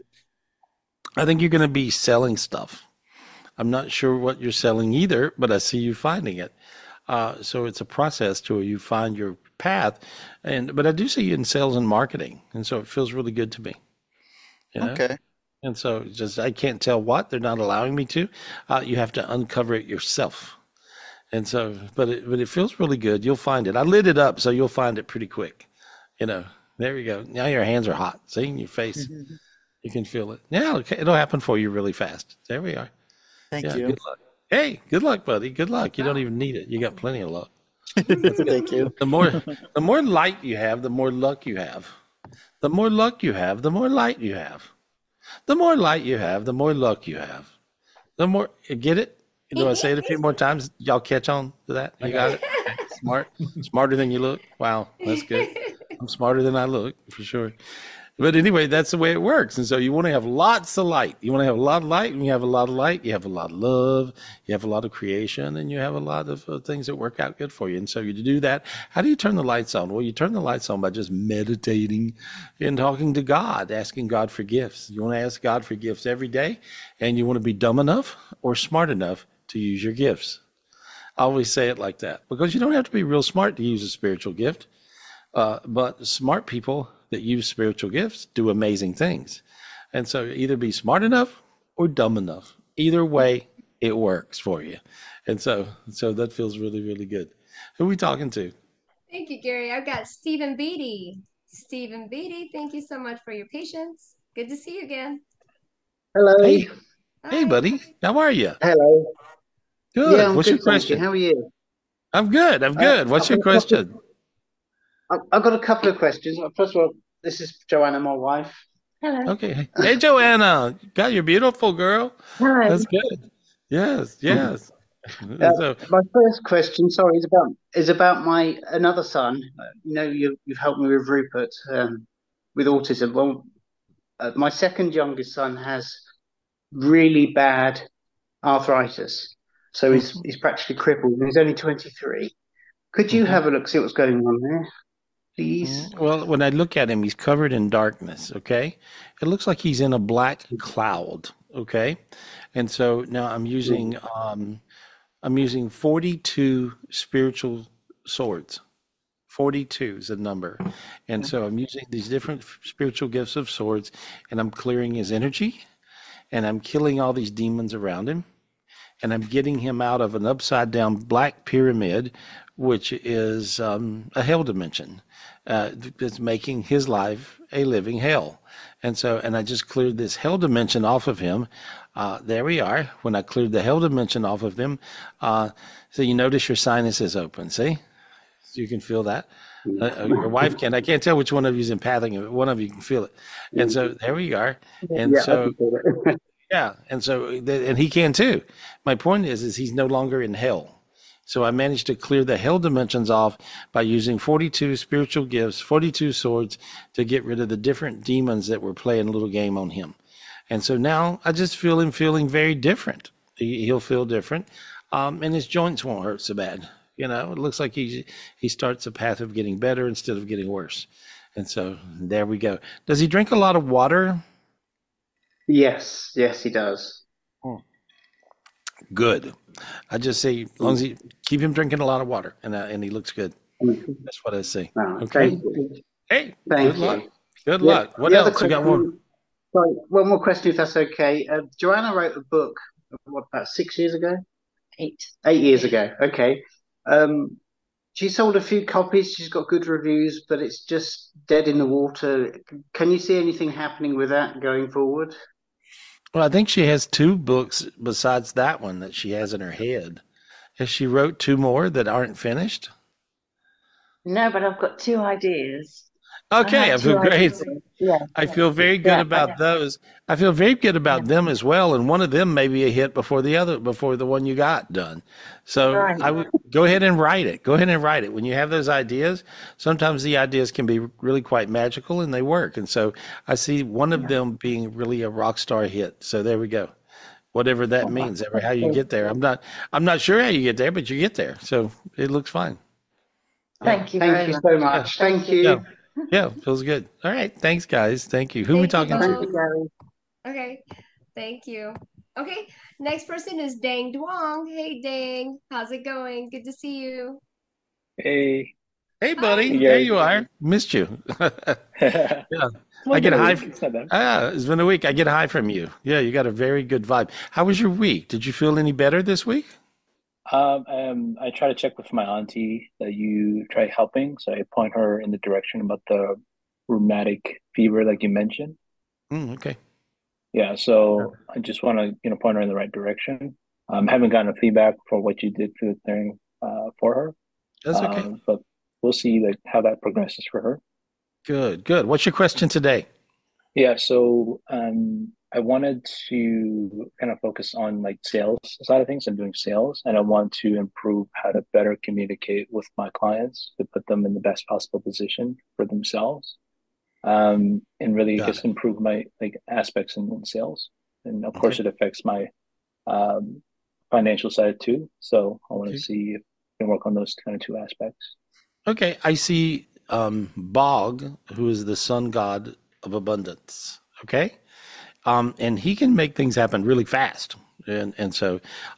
I think you're going to be selling stuff. I'm not sure what you're selling either, but I see you finding it. So it's a process to where you find your path, but I do see you in sales and marketing, and so it feels really good to me. Okay. And so just I can't tell what they're not allowing me to. You have to uncover it yourself. And so, but it feels really good. You'll find it. I lit it up, so you'll find it pretty quick. There we go. Now your hands are hot. See in your face. You can feel it. Yeah, okay. It'll happen for you really fast. There we are. Thank Yeah, you. good luck. Hey, good luck, buddy. Good luck. You don't even need it. You got plenty of luck. Thank you. The more light you have, the more luck you have. The more luck you have, the more light you have. The more light you have, the more luck you have. The more get it? Do I say it a few more times? Y'all catch on to that? You got it? Smarter than you look. Wow, that's good. I'm smarter than I look, for sure. But anyway, that's the way it works. And so you want to have lots of light. You want to have a lot of light. When you have a lot of light, you have a lot of love, you have a lot of creation, and you have a lot of things that work out good for you. And so you do that. How do you turn the lights on? Well, you turn the lights on by just meditating and talking to God, asking God for gifts. You want to ask God for gifts every day, and you want to be dumb enough or smart enough to use your gifts. I always say it like that because you don't have to be real smart to use a spiritual gift. But smart people that use spiritual gifts do amazing things. And so either be smart enough or dumb enough. Either way, it works for you. And so that feels really, really good. Who are we talking to? Thank you, Gary. I've got Stephen Beatty. Stephen Beatty, thank you so much for your patience. Good to see you again. Hello. Hey, Hi. buddy. How are you? Hello. Good. Yeah, I'm What's your good, thank you. question? How are you? I'm good. I'm good. What's I've your got a couple. question? I've got a couple of questions. First of all, this is Joanna, my wife. Hello. Okay. Hey, Joanna. God, you're beautiful, girl. Hello. That's good. Yes, yes. So, My first question, sorry, is about my another son. You've helped me with Rupert with autism. Well, my second youngest son has really bad arthritis, so he's practically crippled, and he's only 23. Could you have a look, see what's going on there, please? well, when I look at him, he's covered in darkness. Okay. It looks like he's in a black cloud. Okay. And so now I'm using 42 spiritual swords. 42 is a number. And so I'm using these different spiritual gifts of swords, and I'm clearing his energy, and I'm killing all these demons around him, and I'm getting him out of an upside down black pyramid, which is a hell dimension that's making his life a living hell. And I just cleared this hell dimension off of him. There we are. When I cleared the hell dimension off of him, so you notice your sinuses open, see? So you can feel that. Your wife can. I can't tell which one of you is empathic, but one of you can feel it. And so there we are. And so, yeah. And so, and he can too. My point is he's no longer in hell. So I managed to clear the hell dimensions off by using 42 spiritual gifts, 42 swords, to get rid of the different demons that were playing a little game on him. And so now I just feel him feeling very different. He'll feel different. And his joints won't hurt so bad. It looks like he starts a path of getting better instead of getting worse. And so there we go. Does he drink a lot of water? Yes, he does. Good. I just say, as long as you keep him drinking a lot of water, and he looks good. That's what I say. Okay. Hey, Thank good you. luck. Good luck. What else? You got one? Sorry, one more question, if that's okay. Joanna wrote a book, about 6 years ago? 8 years ago. Okay. She sold a few copies. She's got good reviews, but it's just dead in the water. Can you see anything happening with that going forward? Well, I think she has 2 books besides that one that she has in her head. Has she wrote 2 more that aren't finished? No, but I've got 2 ideas. Okay, I feel great. Yeah. I feel very good about those. I feel very good about them as well. And one of them may be a hit before the one you got done. So I would go ahead and write it. Go ahead and write it. When you have those ideas, sometimes the ideas can be really quite magical and they work. And so I see one of them being really a rock star hit. So there we go. Whatever that means, ever how you get there. I'm not sure how you get there, but you get there. So it looks fine. Thank you. Thank you so much. Thank you. Yeah, feels good. All right. Thanks, guys. Thank you. Who are we talking to? Okay. Thank you. Okay. Next person is Dang Duong. Hey, Dang. How's it going? Good to see you. Hey. Hey, buddy. Hi. There you are. Missed you. Yeah. I get a high. It's been a week. I get a high from you. Yeah, you got a very good vibe. How was your week? Did you feel any better this week? I try to check with my auntie that you try helping, so I point her in the direction about the rheumatic fever, like you mentioned. Okay. Yeah, so I just want to, point her in the right direction. Haven't gotten a feedback for what you did for the thing for her. That's okay. But we'll see how that progresses for her. Good, good. What's your question today? Yeah, so I wanted to kind of focus on sales side of things. I'm doing sales, and I want to improve how to better communicate with my clients to put them in the best possible position for themselves, and really just improve my aspects in sales. And of course, it affects my financial side too. So I want to see if we can work on those kind of 2 aspects. Okay, I see Bog, who is the sun god of abundance. Okay. And he can make things happen really fast. And so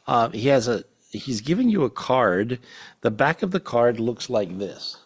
he's giving you a card. The back of the card looks like this.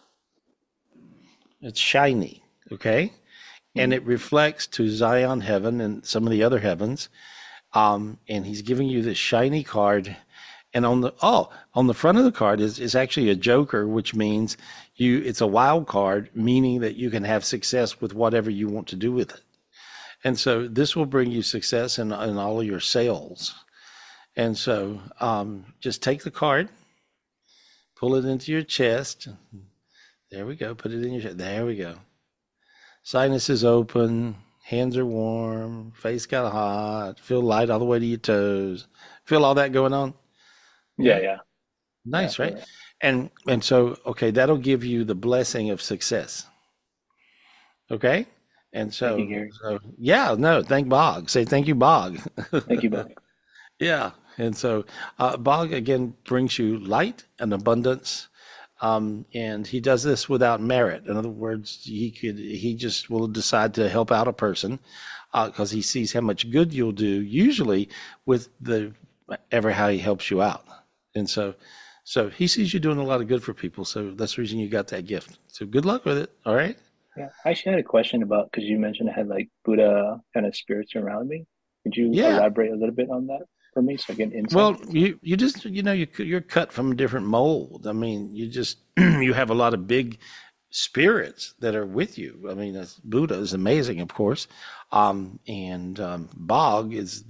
It's shiny. Okay. And it reflects to Zion heaven and some of the other heavens. And he's giving you this shiny card. And on the front of the card is actually a joker, which means it's a wild card, meaning that you can have success with whatever you want to do with it. And so this will bring you success in all of your sales. And so just take the card, pull it into your chest. There we go. Put it in your chest. There we go. Sinus is open. Hands are warm. Face got hot. Feel light all the way to your toes. Feel all that going on? Yeah. Nice, Yeah, right? yeah. And so, okay, that'll give you the blessing of success. Okay? And so, Thank you, Gary. thank Bog. Say thank you, Bog. Thank you, Bob. Yeah. And so Bog, again, brings you light and abundance. And he does this without merit. In other words, he just will decide to help out a person because he sees how much good you'll do, usually with how he helps you out. And so he sees you doing a lot of good for people. So that's the reason you got that gift. So good luck with it. All right. Yeah, I actually had a question about, because you mentioned I had like Buddha kind of spirits around me. Could you elaborate a little bit on that for me so I get insight? Well, you just, you're cut from a different mold. I mean, you just, you have a lot of big spirits that are with you. I mean, Buddha is amazing, of course. And Bog is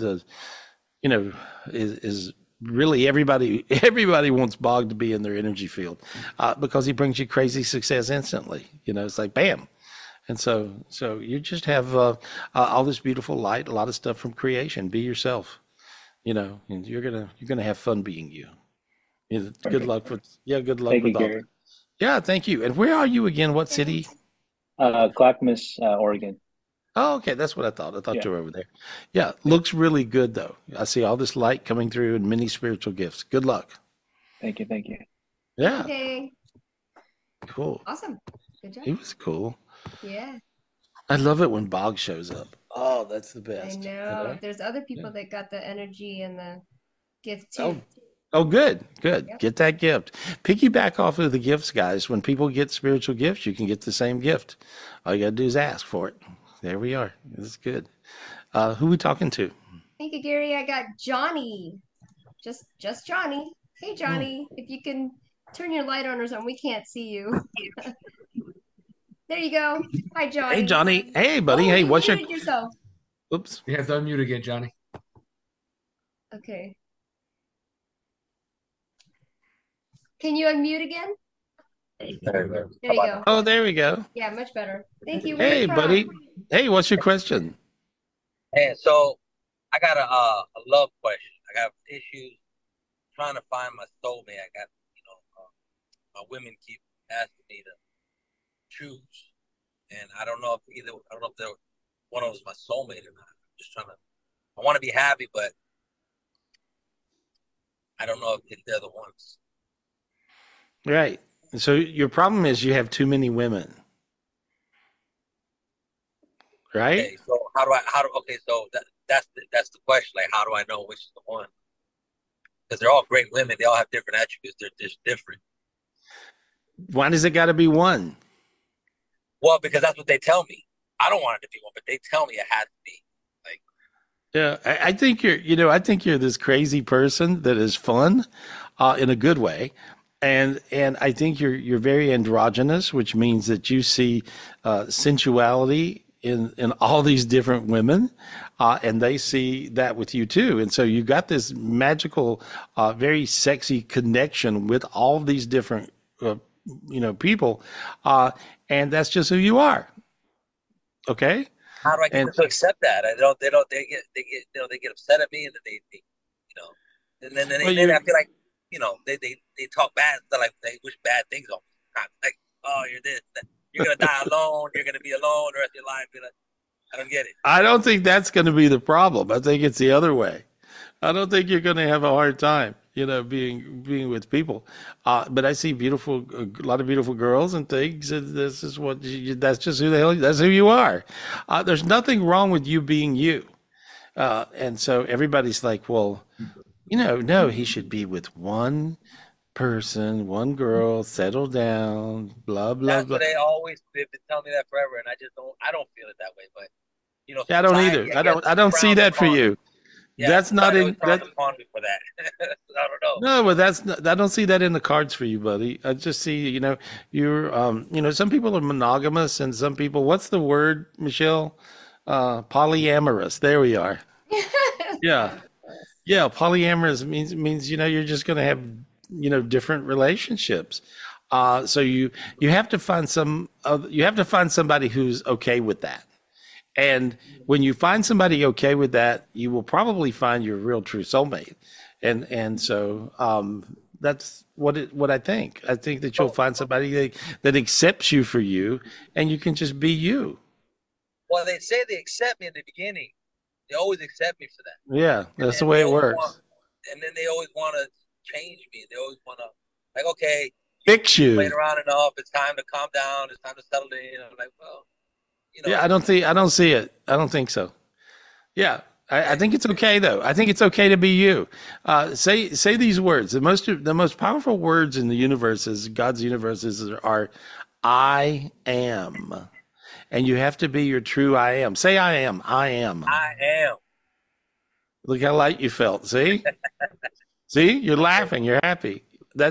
is really everybody wants Bog to be in their energy field because he brings you crazy success instantly. It's like bam. And so you just have all this beautiful light, a lot of stuff from creation. Be yourself, and you're gonna have fun being you. Good luck with good luck Thank with you, all Gary. that. Yeah, thank you. And where are you again? What city? Clackamas, Oregon. Oh, okay, that's what I thought. I thought Yeah. you were over there. Yeah, looks really good though. I see all this light coming through and many spiritual gifts. Good luck. Thank you. Yeah, Okay. cool. Awesome. Good job. He was cool. Yeah. I love it when Bog shows up. Oh, that's the I best. know. There's other people that got the energy and the gift Oh, too. oh, good. Yep. Get that gift. Piggyback off of the gifts, guys. When people get spiritual gifts, you can get the same gift. All you got to do is ask for it. There we are. That's good. Who we talking to? Thank you, Gary. I got Johnny. Just Johnny. Hey, Johnny. If you can turn your light on or something, we can't see you. There you go. Hi, Johnny. Hey, Johnny. Hey, buddy. Hey, you what's your? muted yourself. Oops. You have to unmute again, Johnny. Okay. Can you unmute again? There you go. Oh, there we go. Yeah, much better. Thank you. Where Hey, you from? buddy. Hey, what's your question? Hey, so I got a love question. I got issues trying to find my soulmate. I got, my women keep asking me to choose, and I don't know if they're one of them's my soulmate or not. I'm just I want to be happy, but I don't know if they're the ones. Right. So your problem is you have too many women. Right? Okay, so that's the question. Like, how do I know which is the one? Because they're all great women. They all have different attributes. They're just different. Why does it got to be one? Well, because that's what they tell me. I don't want it to be one, but they tell me it has to be. Yeah, I think I think you're this crazy person that is fun, in a good way, and I think you're very androgynous, which means that you see sensuality in all these different women, and they see that with you too, and so you got this magical, very sexy connection with all these different people, and that's just who you are. Okay. How do I get them to accept that? They get upset at me, and and then I feel like, they talk bad, they wish bad things on me. Like, oh, you're this, you're gonna die alone, you're gonna be alone the rest of your life. I don't get it. I don't think that's going to be the problem. I think it's the other way. I don't think you're going to have a hard time, being with people. But I see a lot of beautiful girls and things. And this is that's just that's who you are. There's nothing wrong with you being you. And so everybody's like, well, no, he should be with one person, one girl, settle down, blah, blah, That's blah. what they've been telling me that forever. And I don't feel it that way. But, Yeah, I don't either. I don't see that for you. That's not Somebody in always frowned that. upon me for that. I don't know. No, but that's not, I don't see that in the cards for you, buddy. I just see, you're, some people are monogamous and some people, what's the word, Michelle? Polyamorous. There we are. Yeah. Yeah. Polyamorous means, you're just going to have, different relationships. So you have to find somebody who's okay with that. And when you find somebody okay with that, you will probably find your real true soulmate. And so that's what I think. I think that you'll find somebody that accepts you for you, and you can just be you. Well, they say they accept me in the beginning. They always accept me for that. Yeah, that's the way it works. And then they always want to change me. They always want to, like, okay, Fix you. played around enough. It's time to calm down. It's time to settle in. I'm like, well, Yeah, I don't see it. I don't think so. Yeah. I think it's okay though. I think it's okay to be you. Say these words. The most powerful words in the universe is God's universes are I am. And you have to be your true I am. Say I am. I am. I am. Look how light you felt. See? See? You're laughing. You're happy.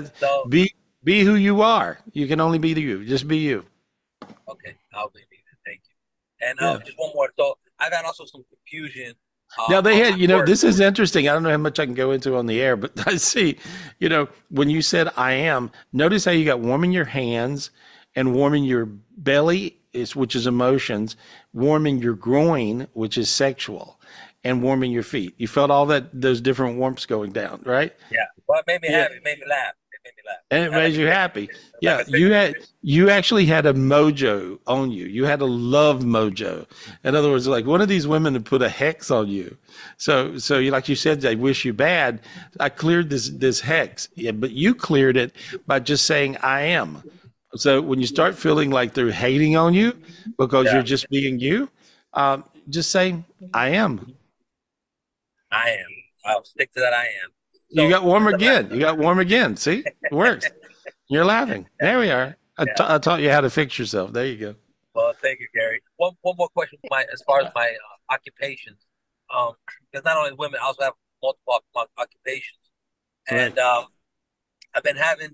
Be who you are. You can only be you. Just be you. Okay, I'll be it. Thank you. And just one more. So I've had also some confusion. Now they had, this is interesting. I don't know how much I can go into on the air, but I see, when you said I am, notice how you got warming your hands and warming your belly, which is emotions, warming your groin, which is sexual, and warming your feet. You felt all those different warmths going down, right? Yeah. Well, it made me happy. It made me laugh. And it made you happy. Yeah, you actually had a mojo on you. You had a love mojo. In other words, like one of these women had put a hex on you. So like you said, they wish you bad. I cleared this hex. Yeah, but you cleared it by just saying I am. So when you start feeling like they're hating on you because you're just being you, just say I am. I am. I'll stick to that. I am. You got warm again. You got warm again. See, it works. You're laughing. There we are. I taught you how to fix yourself. There you go. Well, thank you, Gary. One more question as far as my occupations. Because not only women, I also have multiple occupations, and I've been having.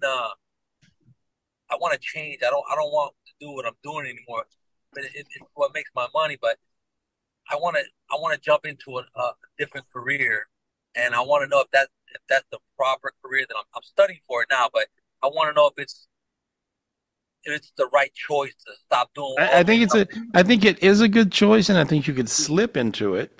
I want to change. I don't want to do what I'm doing anymore. But it's what makes my money. But I want to jump into a different career, and I want to know if that's the proper career that I'm studying for it now. But I want to know if it's the right choice to stop doing. I think I think it is a good choice, and I think you could slip into it.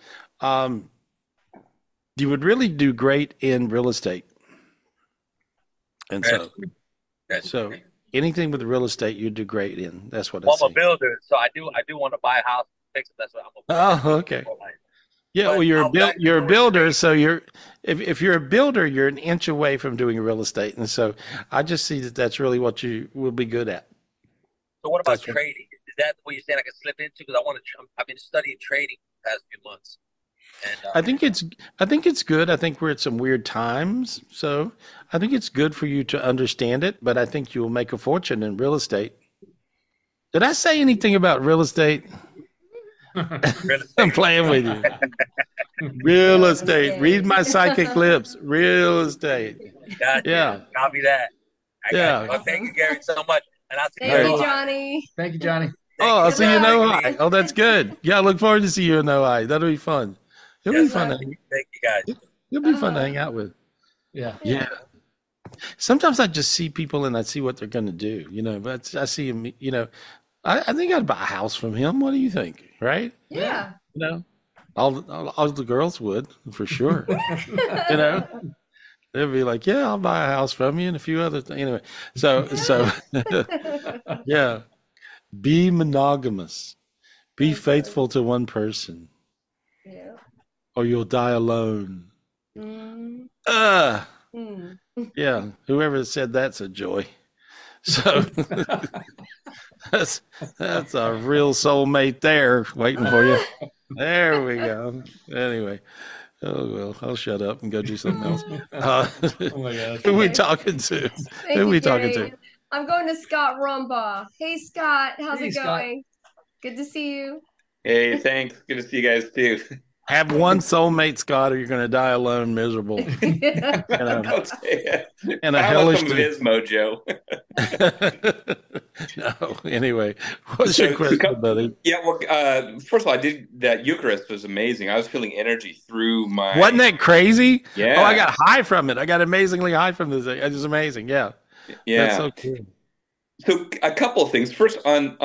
You would really do great in real estate, and so anything with real estate, you'd do great in. That's what I see. I'm a builder, so I do want to buy a house and fix it. That's what I'm. Oh, okay. Yeah, well, you're a builder, so if you're a builder, you're an inch away from doing real estate, and so I just see that's really what you will be good at. So what about trading? Is that what you're saying I can slip into? Because I've been studying trading the past few months. And, I think it's good. I think we're at some weird times, so I think it's good for you to understand it. But I think you'll make a fortune in real estate. Did I say anything about real estate? I'm playing with you. Real estate. Read my psychic lips. Real estate. Gotcha. Yeah. Copy that. Well, thank you, Gary, so much. And I'll see Thank you, Johnny. Thank you, Johnny. I'll see you in Ojai. Oh, that's good. Yeah, I look forward to see you in Ojai. That'll be fun. It'll be fun. Thank you, guys. It'll be fun to hang out with. Yeah. Yeah. Sometimes I just see people and I see what they're going to do, but I see him, I think I'd buy a house from him. What do you think? Right? Yeah. All the girls would for sure. They'd be like, yeah, I'll buy a house from you and a few other things. Anyway, so yeah, be monogamous, be faithful to one person, or you'll die alone. Yeah, whoever said that's a joy. So that's a real soulmate there waiting for you. There we go. Anyway, oh well, I'll shut up and go do something else. Oh my gosh. Who are we talking to? Who are we talking to? I'm going to Scott Rumbaugh. Hey Scott, how's it Scott. going? Good to see you. Hey, thanks. Good to see you guys too. Have one soulmate, Scott, or you're going to die alone, miserable. You know, Don't say it. and a I want hellish. some of his mojo. No, anyway, what's your question, buddy? Yeah, well, first of all, I did that Eucharist was amazing. I was feeling energy through my. Wasn't that crazy? Yeah. Oh, I got high from it. I got amazingly high from this. It was amazing. Yeah. Yeah. That's so cool. So a couple of things. First, on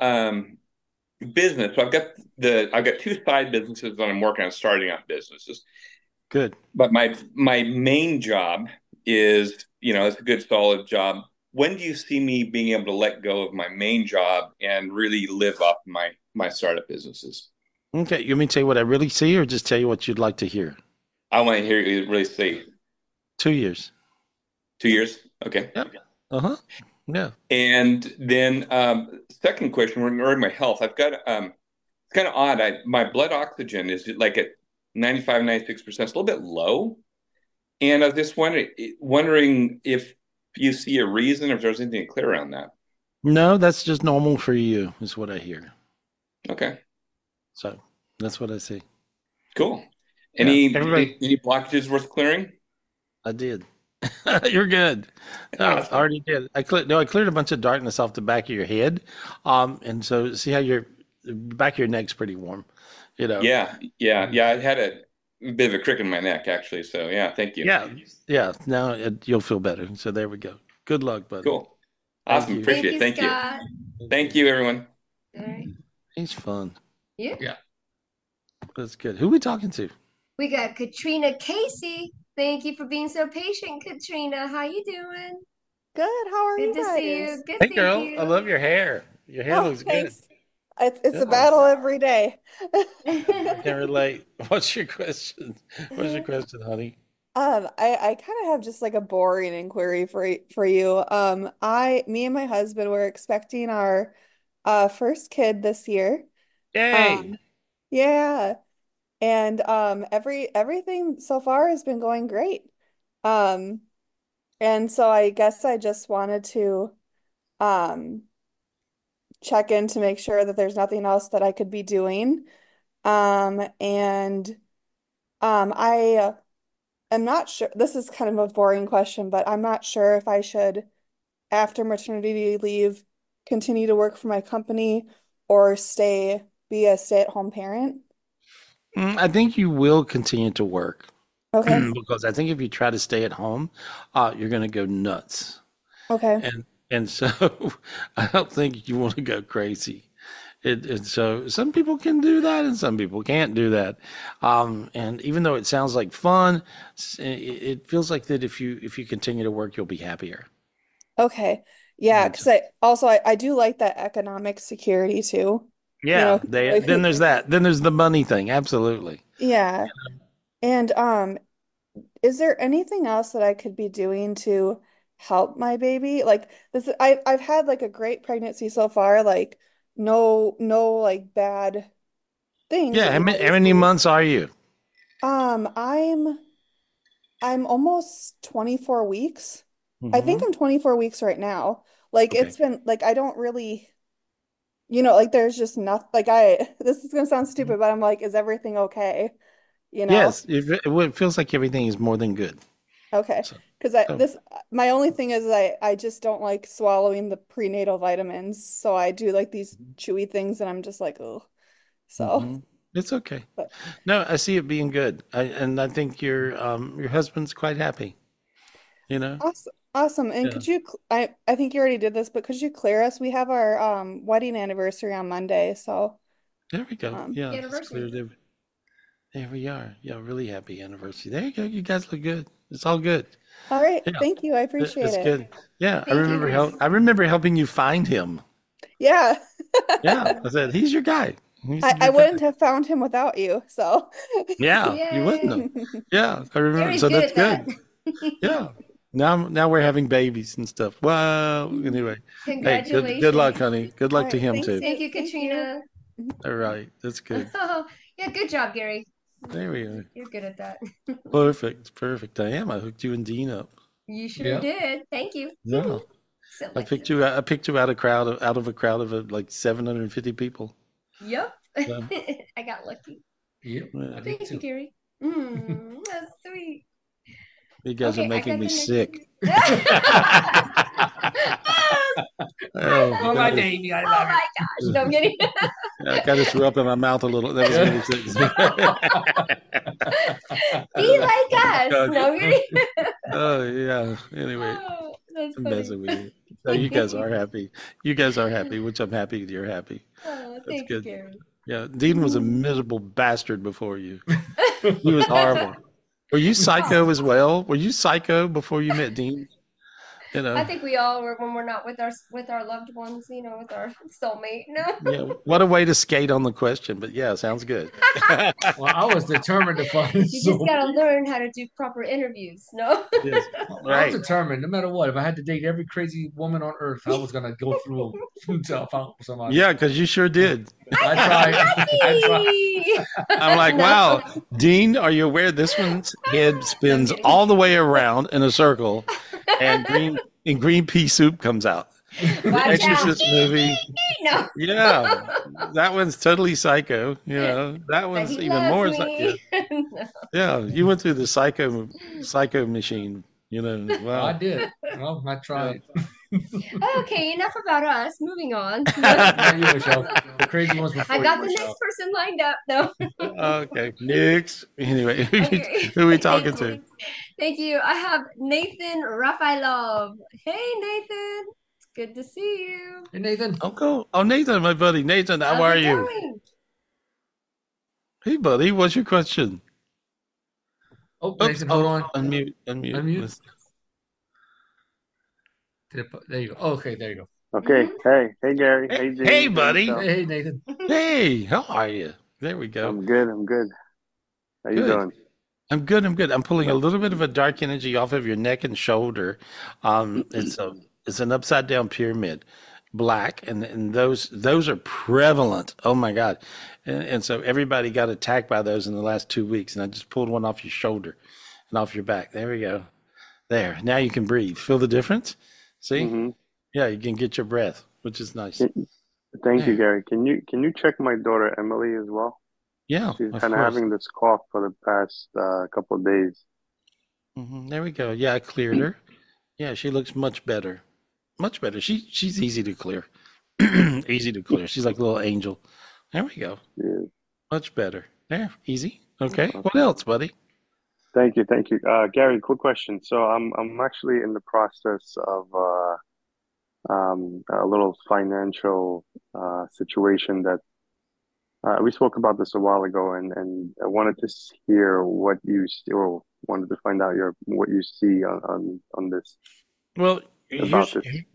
business. So I've got two side businesses that I'm working on starting up businesses. Good. But my main job is, it's a good solid job. When do you see me being able to let go of my main job and really live up my startup businesses? Okay. You mean tell you what I really see, or just tell you what you'd like to hear? I want to hear you really say 2 years. 2 years. Okay. Yep. Uh-huh. Yeah. And then second question regarding my health, I've got it's kind of odd. My blood oxygen is like at 95, 96%. It's a little bit low. And I was just wondering if you see a reason, or if there's anything clear around that. No, that's just normal for you, is what I hear. Okay. So that's what I see. Cool. Any everybody, blockages worth clearing? I did. You're good. No, I already did. I cleared a bunch of darkness off the back of your head. And so see how the back of your neck's pretty warm, Yeah. I had a bit of a crick in my neck, actually. So yeah, thank you. Yeah. Now you'll feel better. So there we go. Good luck, buddy. Cool. Awesome. Appreciate it. Thank you. Scott. Thank you, everyone. All right. He's fun. Yeah. That's good. Who are we talking to? We got Katrina Casey. Thank you for being so patient, Katrina. How you doing? Good. How are you Good to guys? see you. Good, Hey, thank girl. you. I love your hair. Your hair looks Thanks. good. It's a battle every day. I can relate. What's your question? What's your question, honey? I kind of have just like a boring inquiry for you. Me and my husband were expecting our first kid this year. Yay! Yeah. And everything so far has been going great. And so I guess I just wanted to check in to make sure that there's nothing else that I could be doing. And I am not sure. This is kind of a boring question, but I'm not sure if I should, after maternity leave, continue to work for my company or be a stay-at-home parent. I think you will continue to work. Okay. Because I think if you try to stay at home, you're going to go nuts. Okay. And so I don't think you want to go crazy. And so some people can do that and some people can't do that. And even though it sounds like fun, it feels like that if you continue to work, you'll be happier. Okay. Yeah, because I do like that economic security too. Yeah, Like, then there's that. Then there's the money thing. Absolutely. yeah. And is there anything else that I could be doing to help my baby? Like this, I've had like a great pregnancy so far, like no like bad things. Yeah, how many months are you? I'm almost 24 weeks. I think I'm 24 weeks right now. Like Okay. it's been like I don't really, like there's just nothing like this is gonna sound stupid, but I'm like, is everything okay? Yes, it feels like everything is more than good. Okay. Because my only thing is I just don't like swallowing the prenatal vitamins. So I do like these chewy things and I'm just like, oh. So It's okay. But- No, I see it being good. And I think your husband's quite happy. Awesome. And Yeah. could you I think you already did this, but could you clear us? We have our wedding anniversary on Monday, so There we go. Yeah, it's Anniversary. cleared. There we are. Yeah, really happy anniversary. There you go. You guys look good. It's all good. all right. Yeah. Thank you. I appreciate It's it. good. Yeah, I Thank remember you. I remember helping you find him. Yeah. Yeah, I said he's your guy. He's I your guy. wouldn't have found him without you, so Yeah, you wouldn't have. Yeah, I remember. Gary's So good that's at good. that. Yeah. Now we're having babies and stuff. Wow. Anyway, hey, good luck, Congratulations. honey. Good luck All to right, him thanks. too. Thank you, Thank you. Katrina. All right, that's good. Oh, yeah, good job, Gary. There we are. You're good at that. Perfect. I am. I hooked you and Dean up. You sure Yeah. did. Thank you. Yeah. Silly. I picked you out of a crowd of like 750 people. Yep. Yeah. I got lucky. Yep, I did Thank you, too. Gary. That's sweet. You guys are Okay, I making got me the next sick. Oh, Oh, my God. baby, I Oh love my gosh. No, I'm kidding. I kind of threw up in my mouth a little. That was really sick. Be like us. God. No, I'm kidding. Oh, yeah. Anyway, Oh, that's I'm funny. messing with you. So you guys are happy. You guys are happy, which I'm happy you're happy. Oh, That's thank you, good. Gary. Yeah, Dean was a miserable bastard before you. He was horrible. Were you psycho as well? Were you psycho before you met Dean? You I know, think we all were when we're not with our loved ones, with our soulmate. No. yeah. What a way to skate on the question, but yeah, sounds good. Well, I was determined to find a You just soulmate. gotta learn how to do proper interviews. No. Yes, I was right. determined, no matter what. If I had to date every crazy woman on earth, I was gonna go through until I found somebody. Yeah, because you sure did. I tried. I'm like, No. wow, Dean, are you aware this one's head spins all the way around in a circle, and green pea soup comes out. The Watch Exorcist out. movie. No. Yeah, that one's totally psycho. That But one's he even more loves psycho. me. No. Yeah, you went through the psycho machine. I Wow. did. Well, I tried. Okay, enough about us. Moving on. Not you, Michelle. The crazy ones before I got you, the Michelle. next person lined up, though. Okay, next. Anyway, Okay. who are we talking Thank to? you. Thank you. I have Nathan Rafaelov. Hey, Nathan. It's good to see you. Hey, Nathan. Oh, cool. Oh, Nathan, my buddy. Nathan, how How's are it you? going? Hey, buddy, what's your question? Oh, Oops. Nathan, hold on. Unmute. Unmute. Let's- There you go. Oh, okay, there you go. Okay. Hey, Gary. Hey, Dean. Hey, buddy. Michelle. Hey, Nathan. Hey, how are you? There we go. I'm good. How you Good. doing? I'm good. I'm pulling a little bit of a dark energy off of your neck and shoulder. It's an upside down pyramid, black, and those are prevalent. Oh my God. And so everybody got attacked by those in the last 2 weeks, and I just pulled one off your shoulder and off your back. There we go. There. Now you can breathe. Feel the difference? See? Mm-hmm. Yeah, you can get your breath, which is nice. Thank you, There. Gary. Can you check my daughter Emily as well? Yeah, She's of kind of course. having this cough for the past couple of days. There we go. Yeah, I cleared her. Yeah, she looks much better. Much better. She's easy to clear. Easy to clear. She's like a little angel. There we go. Yeah. Much better. There, easy. Okay. What else, buddy? Thank you. Gary, quick question. So I'm actually in the process of a little financial situation that we spoke about this a while ago, and I wanted to hear what you or wanted to find out what you see on this Well, about here's this.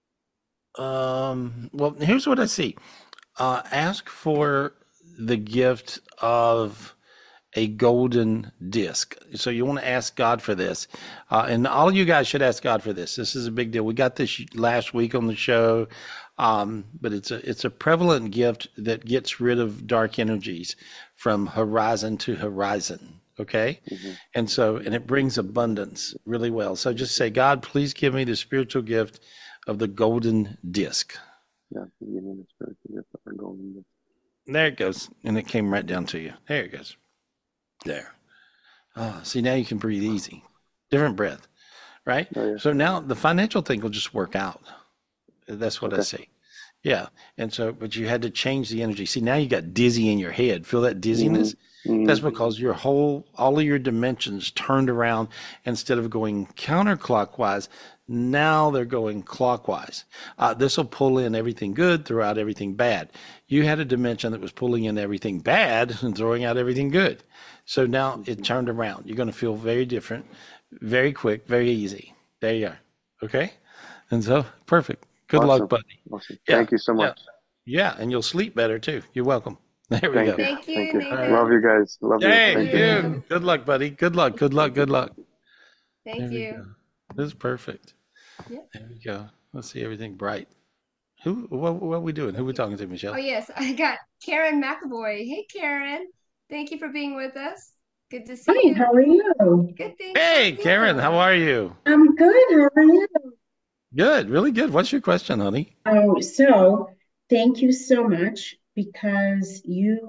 well, here's what I see. Ask for the gift of a golden disc. So you want to ask God for this. And all you guys should ask God for this. This is a big deal. We got this last week on the show. But it's a prevalent gift that gets rid of dark energies from horizon to horizon. Okay. And it brings abundance really well. So just say, God, please give me the spiritual gift of the golden disc. Yeah, give me the spiritual gift of the golden disc. There it goes. And it came right down to you. There it goes. There. See, now you can breathe easy. Different breath, right? Oh, yeah. So now the financial thing will just work out. That's what I Okay. see. Yeah. And so, but you had to change the energy. See, now you got dizzy in your head. Feel that dizziness? That's because all of your dimensions turned around. Instead of going counterclockwise, now they're going clockwise. This will pull in everything good, throw out everything bad. You had a dimension that was pulling in everything bad and throwing out everything good. So now it turned around. You're going to feel very different, very quick, very easy. There you are. Okay? And so, perfect. Good Awesome. luck, buddy. Awesome. Yeah, Thank you so much. Yeah, and you'll sleep better too. You're welcome. There we go. Thank you, Thank you. Nathan. Love you guys. Love you. Hey, Thank you. you. Good luck, buddy. Good luck. Good luck. Good luck. Thank There we you. go. This is perfect. Yep. There we go. Let's see everything bright. What are we doing? Who are we talking to, Michelle? Oh yes, I got Karen McAvoy. Hey, Karen. Thank you for being with us. Good to see Hi, you. how are you? Good thing. Hey, Karen, how are you? I'm good. How are you? Good, really good. What's your question, honey? Oh, so thank you so much because you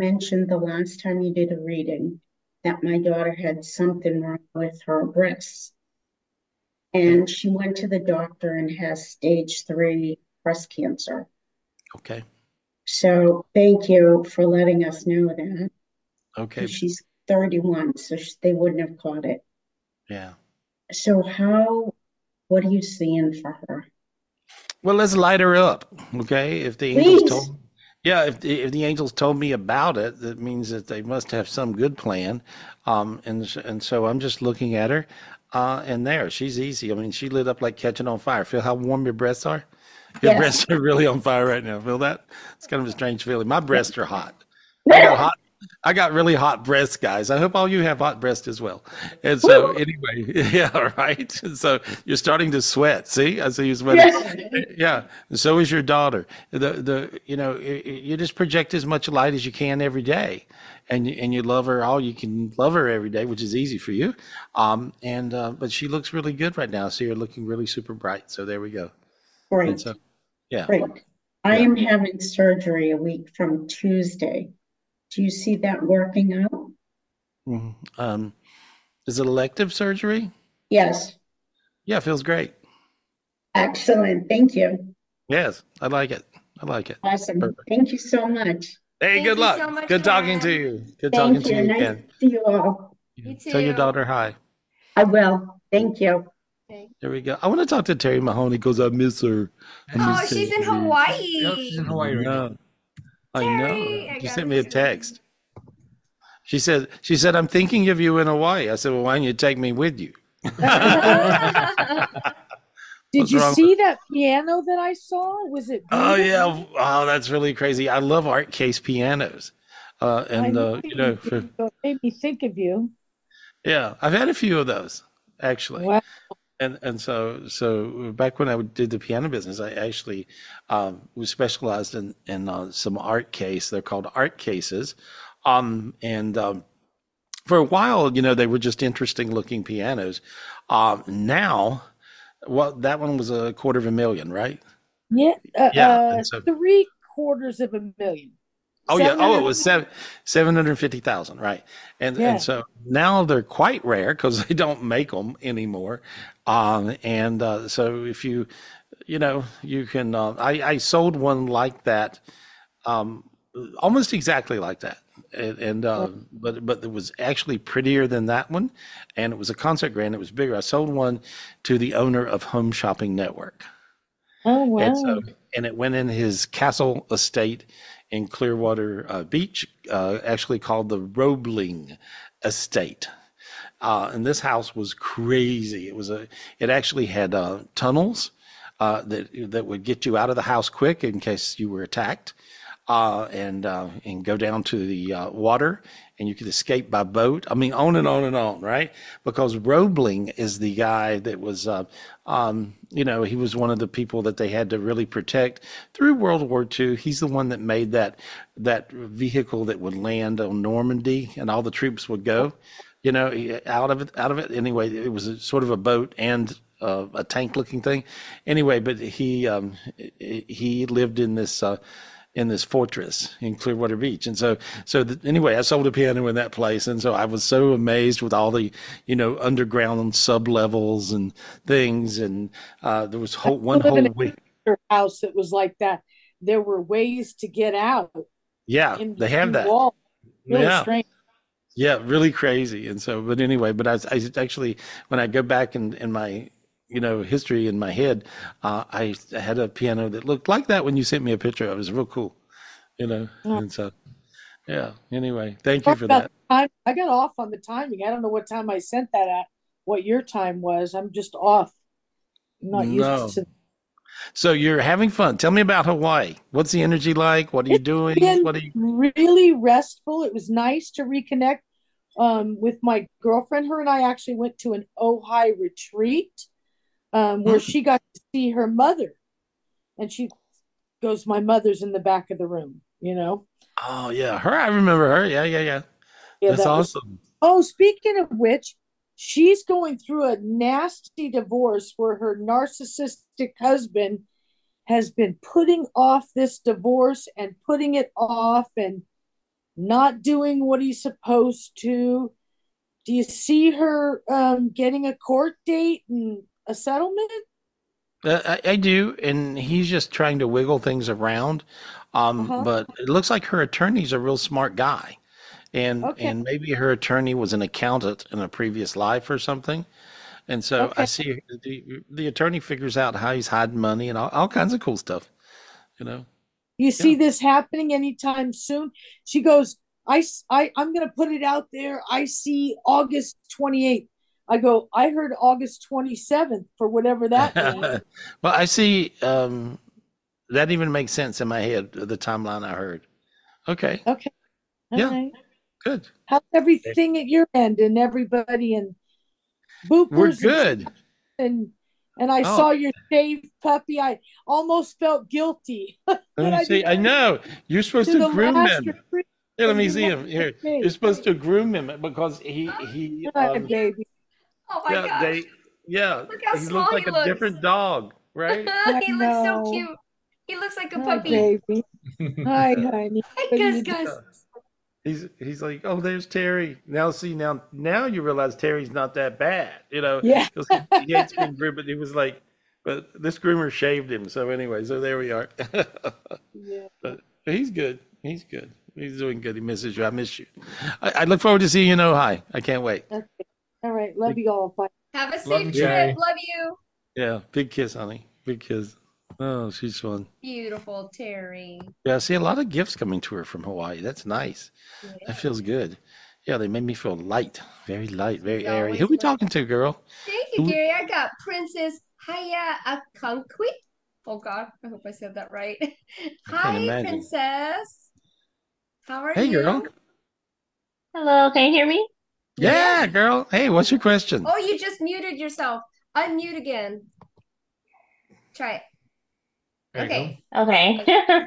mentioned the last time you did a reading that my daughter had something wrong with her breasts. And she went to the doctor and has stage 3 breast cancer. Okay. So thank you for letting us know that. Okay. She's 31, so they wouldn't have caught it. Yeah. So what are you seeing for her? Well, let's light her up. Okay. If the angels told, yeah, if the angels told me about it, that means that they must have some good plan. And so I'm just looking at her, and there, she's easy. I mean, she lit up like catching on fire. Feel how warm your breasts are? Your breasts are really on fire right now. Feel that? It's kind of a strange feeling. My breasts are hot. I got really hot breasts, guys. I hope all you have hot breasts as well. And so anyway, yeah, right. And so you're starting to sweat. See, I see you sweating. Yeah. And so is your daughter. You just project as much light as you can every day, and you love her all you can love her every day, which is easy for you. But she looks really good right now. So you're looking really super bright. So there we go. Great. And so, yeah. Great. I am having surgery a week from Tuesday. Do you see that working out? Mm-hmm. Is it elective surgery? Yes. Yeah, it feels great. Excellent. Thank you. Yes, I like it. Awesome. Perfect. Thank you so much. Hey, good luck. so much, Good talking to Ken. you. Good Thank talking to you, Nice Ken. to see you all. You too. Tell your daughter hi. I will. Thank you. There we go. I want to talk to Terry Mahoney because I miss her. Oh, she's in Hawaii. Yep, she's in Hawaii right now. I Terry, know. I She gotta sent me a see text. She said, I'm thinking of you in Hawaii. I said, well, why don't you take me with you? Did What's you wrong see that piano that I saw? Was it Oh beautiful? yeah. Oh, that's really crazy. I love art case pianos. I knew you did, so it made me think of you. Yeah, I've had a few of those actually. Wow. And so back when I did the piano business, I actually was specialized in some art case. They're called art cases. For a while, they were just interesting looking pianos. Now, that one was $250,000, right? Yeah, Yeah. And so, 750,000. oh yeah, oh it was 750,000, right? Yeah. And so now they're quite rare because they don't make them anymore. So if you can, I sold one like that, almost exactly like that, but it was actually prettier than that one, and it was a concert grand. It was bigger. I sold one to the owner of Home Shopping Network. Oh wow! And it went in his castle estate in Clearwater Beach, actually called the Roebling Estate. And this house was crazy. It actually had tunnels that would get you out of the house quick in case you were attacked, and go down to the water, and you could escape by boat. I mean, on and on and on, right? Because Roebling is the guy that was, he was one of the people that they had to really protect through World War II. He's the one that made that vehicle that would land on Normandy, and all the troops would go, out of it. Anyway, it was sort of a boat and a tank-looking thing. Anyway, but he lived in this fortress in Clearwater Beach. And anyway, I sold a piano in that place. And so I was so amazed with all the, underground sub levels and things. And there was one whole week. House that was like that. There were ways to get out. Yeah, they have that. Wall. Really yeah. strange. Yeah, really crazy. And so, but anyway, but I actually, when I go back in my, history in my head, I had a piano that looked like that when you sent me a picture of it. It was real cool, and so, yeah, anyway, thank you for that. I got off on the timing. I don't know what time I sent that at, what your time was. I'm just off. I'm not used to. So you're having fun. Tell me about Hawaii. What's the energy like? What are you doing? What are you? Really restful. It was nice to reconnect with my girlfriend. Her and I actually went to an Ojai retreat where she got to see her mother. And she goes, my mother's in the back of the room, Oh, yeah. Her, I remember her. Yeah. That's awesome. Speaking of which, she's going through a nasty divorce where her narcissistic husband has been putting off this divorce and putting it off. And not doing what he's supposed to? Do you see her getting a court date and a settlement? I do, and he's just trying to wiggle things around. Uh-huh. But it looks like her attorney's a real smart guy, and Okay. maybe her attorney was an accountant in a previous life or something. And so I Okay. see the attorney figures out how he's hiding money and all kinds of cool stuff. You know, You yeah. see this happening anytime soon? She goes, I'm going to put it out there. I see August 28th. I go, I heard August 27th for whatever that means. Well, I see. That even makes sense in my head. The timeline I heard. Okay. Okay. All Yeah. right. Good. How's everything at your end and everybody and We're boopers good. and I Oh. saw your shaved puppy. I almost felt guilty. Let But me I see. I didn't know you're supposed to to the groom last him. retreat Here, let and me you see him. left Here, me. you're supposed to groom him because he Hi, baby. Oh my yeah gosh. Look how he small looks like he a looks. different dog, right? I He looks so know. cute. He looks like a Hi, puppy. baby. Hi, honey. Hi, What are Gus you Gus. doing? He's like, oh, there's Terry. Now you realize Terry's not that bad, Yeah. 'cause he hates being groomed, but he was like, but this groomer shaved him. So anyway, so there we are. Yeah. But he's good. He's good. He's doing good. He misses you. I miss you. I look forward to seeing you in Ojai. I can't wait. Okay. All right. Love you all. Bye. Have a Love safe you, trip. Terry. Love you. Yeah, big kiss, honey. Big kiss. Oh, she's fun. Beautiful Terry. Yeah, I see a lot of gifts coming to her from Hawaii. That's nice. Yeah. That feels good. Yeah, they made me feel light, very You airy. always Who we look. talking to, girl? Thank you, Who? Gary. I got Princess Haya Akankwi. Oh God, I hope I said that right. I can't Hi, imagine. Princess. How are Hey, girl. you? Hello, can you hear me? Yeah, girl. Hey, what's your question? Oh, you just muted yourself. Unmute again. Try it. There you Okay. Okay.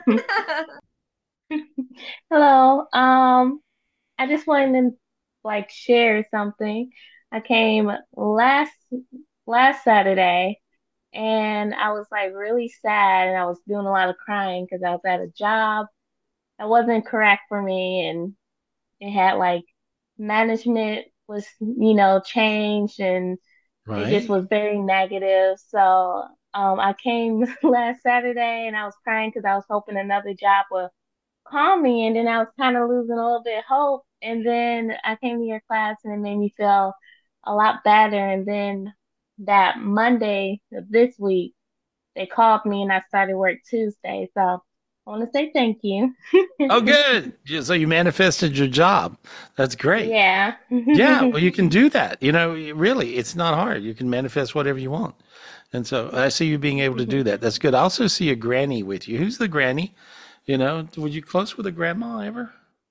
Hello. I just wanted to like share something. I came last Saturday and I was like really sad and I was doing a lot of crying because I was at a job that wasn't correct for me and it had like management was, changed and it just Right. was very negative. So I came last Saturday and I was crying because I was hoping another job would call me, and then I was kind of losing a little bit of hope. And then I came to your class and it made me feel a lot better. And then that Monday of this week, they called me and I started work Tuesday. So I want to say thank you. Oh, good. So you manifested your job. That's great. Yeah. Yeah, well, you can do that. Really, it's not hard. You can manifest whatever you want. And so I see you being able to do that. That's good. I also see a granny with you. Who's the granny? Were you close with a grandma ever?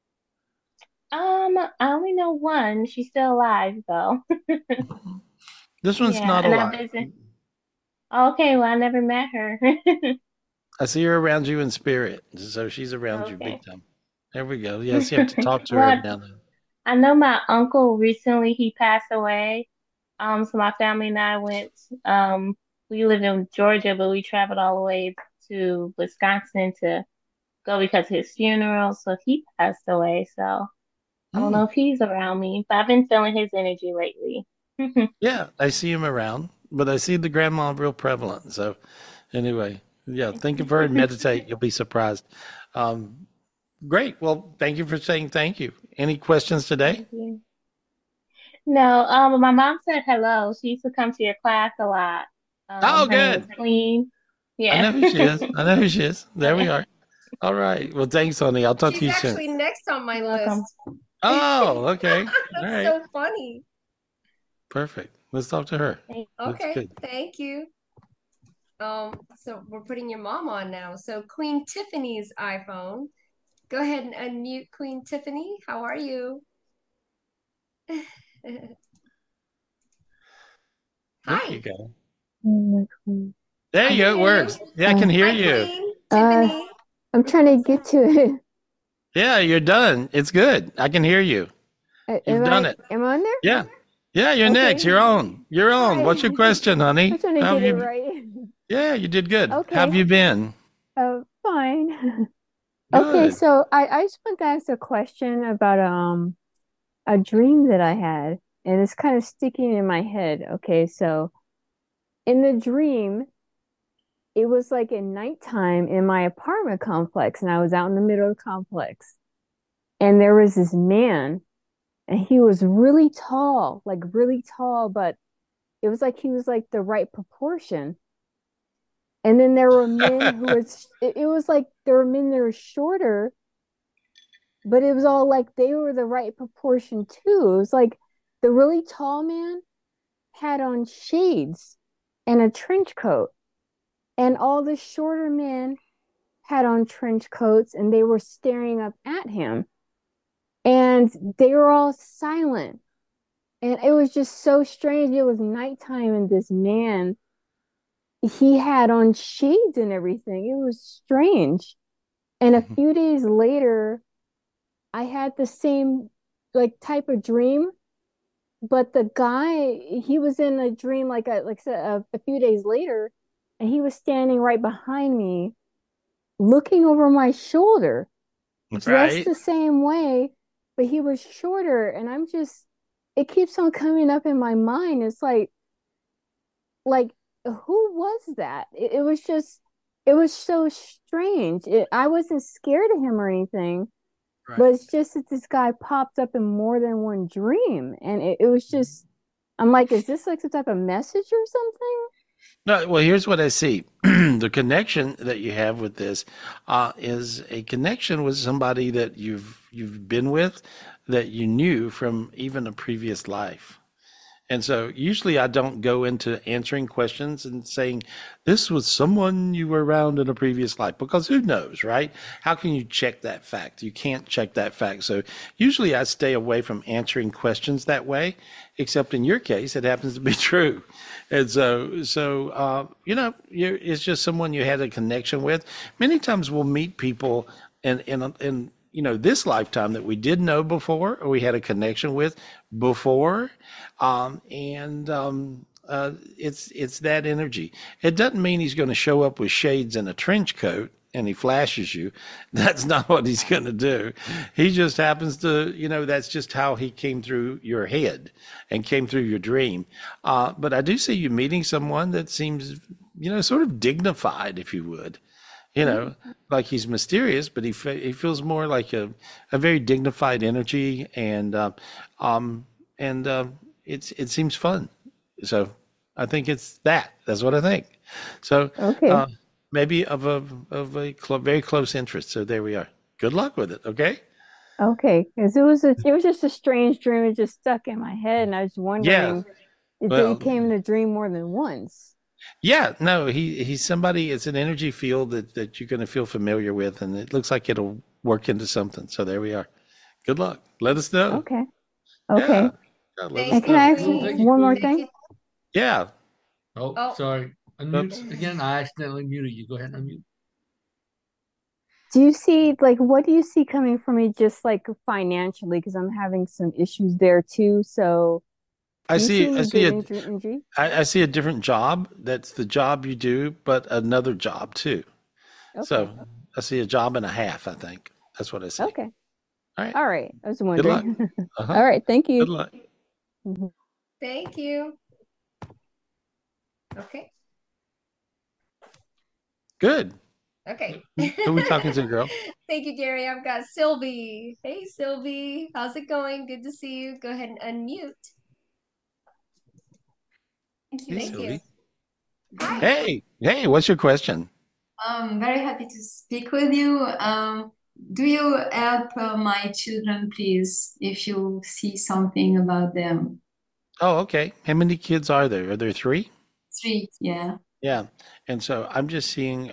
I only know one. She's still alive though. This one's Yeah, not and I alive. visit. Okay, well, I never met her. I see her around you in spirit. So she's around you Okay. big time. There we go. Yes, you have to talk to her Well, every now and then. I know my uncle recently he passed away. So my family and I went, we live in Georgia, but we traveled all the way to Wisconsin to go because of his funeral. So he passed away. So I don't know Mm. if he's around me, but I've been feeling his energy lately. Yeah, I see him around, but I see the grandma real prevalent. So anyway, yeah, think of her and meditate. You'll be surprised. Um, Great. Well, thank you for saying thank you. Any questions today? Thank you. No, my mom said hello. She used to come to your class a lot. Oh, Her name is good. Queen. I know Yeah. who she is. I know who she is. There we are. All right. Well, thanks, honey. I'll talk to She's you soon. actually next on my You're welcome. list. Oh, okay. All That's right. so funny. Perfect. Let's talk to her. That's Okay, good. thank you. So we're putting your mom on now. So Queen Tiffany's iPhone. Go ahead and unmute Queen Tiffany. How are you? There Hi. you go. Queen. There I you can go. It hear you. works. Yeah, I can hear Hi, you. Queen Tiffany. I'm trying to get to it. Yeah, you're done. It's good. I can hear you. You've Am done it. am I on there? Yeah. Yeah, you're next. Okay. You're on. You're on. Hi. What's your question, honey? I'm trying to How get have it you? right. Yeah, you did good. How Okay. have you been? Fine. Okay, Good. so I just want to ask a question about a dream that I had, and it's kind of sticking in my head. Okay, so in the dream, it was like at nighttime in my apartment complex, and I was out in the middle of the complex, and there was this man, and he was really tall, but it was like he was like the right proportion. And then there were men who was it was like there were men that were shorter, but it was all like they were the right proportion too. It was like the really tall man had on shades and a trench coat, and all the shorter men had on trench coats and they were staring up at him. And they were all silent. And it was just so strange. It was nighttime, and this man, he had on shades and everything. It was strange. And a few days later, I had the same like type of dream, but the guy, he was in a dream like I said a few days later, and he was standing right behind me, looking over my shoulder, dressed Right. the same way, but he was shorter. And it keeps on coming up in my mind. It's like who was that? It was just, it was so strange. I wasn't scared of him or anything, but Right. it's just that this guy popped up in more than one dream. And it was just, I'm like, is this like some type of message or something? No, well, here's what I see. The connection that you have with this is a connection with somebody that you've been with, that you knew from even a previous life. And so usually I don't go into answering questions and saying, this was someone you were around in a previous life, because who knows, right? How can you check that fact? You can't check that fact. So usually I stay away from answering questions that way, except in your case, it happens to be true. And it's just someone you had a connection with. Many times we'll meet people in this lifetime that we did know before, or we had a connection with before, it's that energy. It doesn't mean he's going to show up with shades and a trench coat and he flashes you. That's not what he's going to do. He just happens to, that's just how he came through your head and came through your dream. But I do see you meeting someone that seems, sort of dignified, if you would. Like he's mysterious, but he feels more like a very dignified energy, and it seems fun. So I think it's that. That's what I think. So Okay. maybe of a very close interest. So there we are. Good luck with it. Okay. Okay. Because it was just a strange dream. It just stuck in my head, and I was Yeah. wondering if he Well, came in a dream more than once. yeah. No, he's somebody. It's an energy field that you're going to feel familiar with, and it looks like it'll work into something. So there we are. Good luck. Let us know. Okay. Yeah. Okay. Yeah, let And us can I know. ask Cool. Thank you, one more Queen. thing? Yeah. Oh, sorry. Unmute Oops. again. I accidentally muted you. Go ahead and unmute. Do you see, like, what do you see coming for me just like financially? Because I'm having some issues there too. So I do you see see. I any see good a. energy? I see a different job. That's the job you do, but another job too. Okay. So I see a job and a half. I think that's what I see. Okay. All right. All right. I was Good luck. wondering. Uh-huh. All right. Thank Good you. luck. Mhm. Thank you. Okay. Good. Okay. Who are we talking to, girl? Thank you, Gary. I've got Sylvie. Hey, Sylvie. How's it going? Good to see you. Go ahead and unmute. Thank you. Hey, Thank you. Sylvie. Hi. Hey. What's your question? I'm very happy to speak with you. Do you help my children, please, if you see something about them? Oh, okay. How many kids are there? Are there 3? 3, yeah. Yeah. And so I'm just seeing.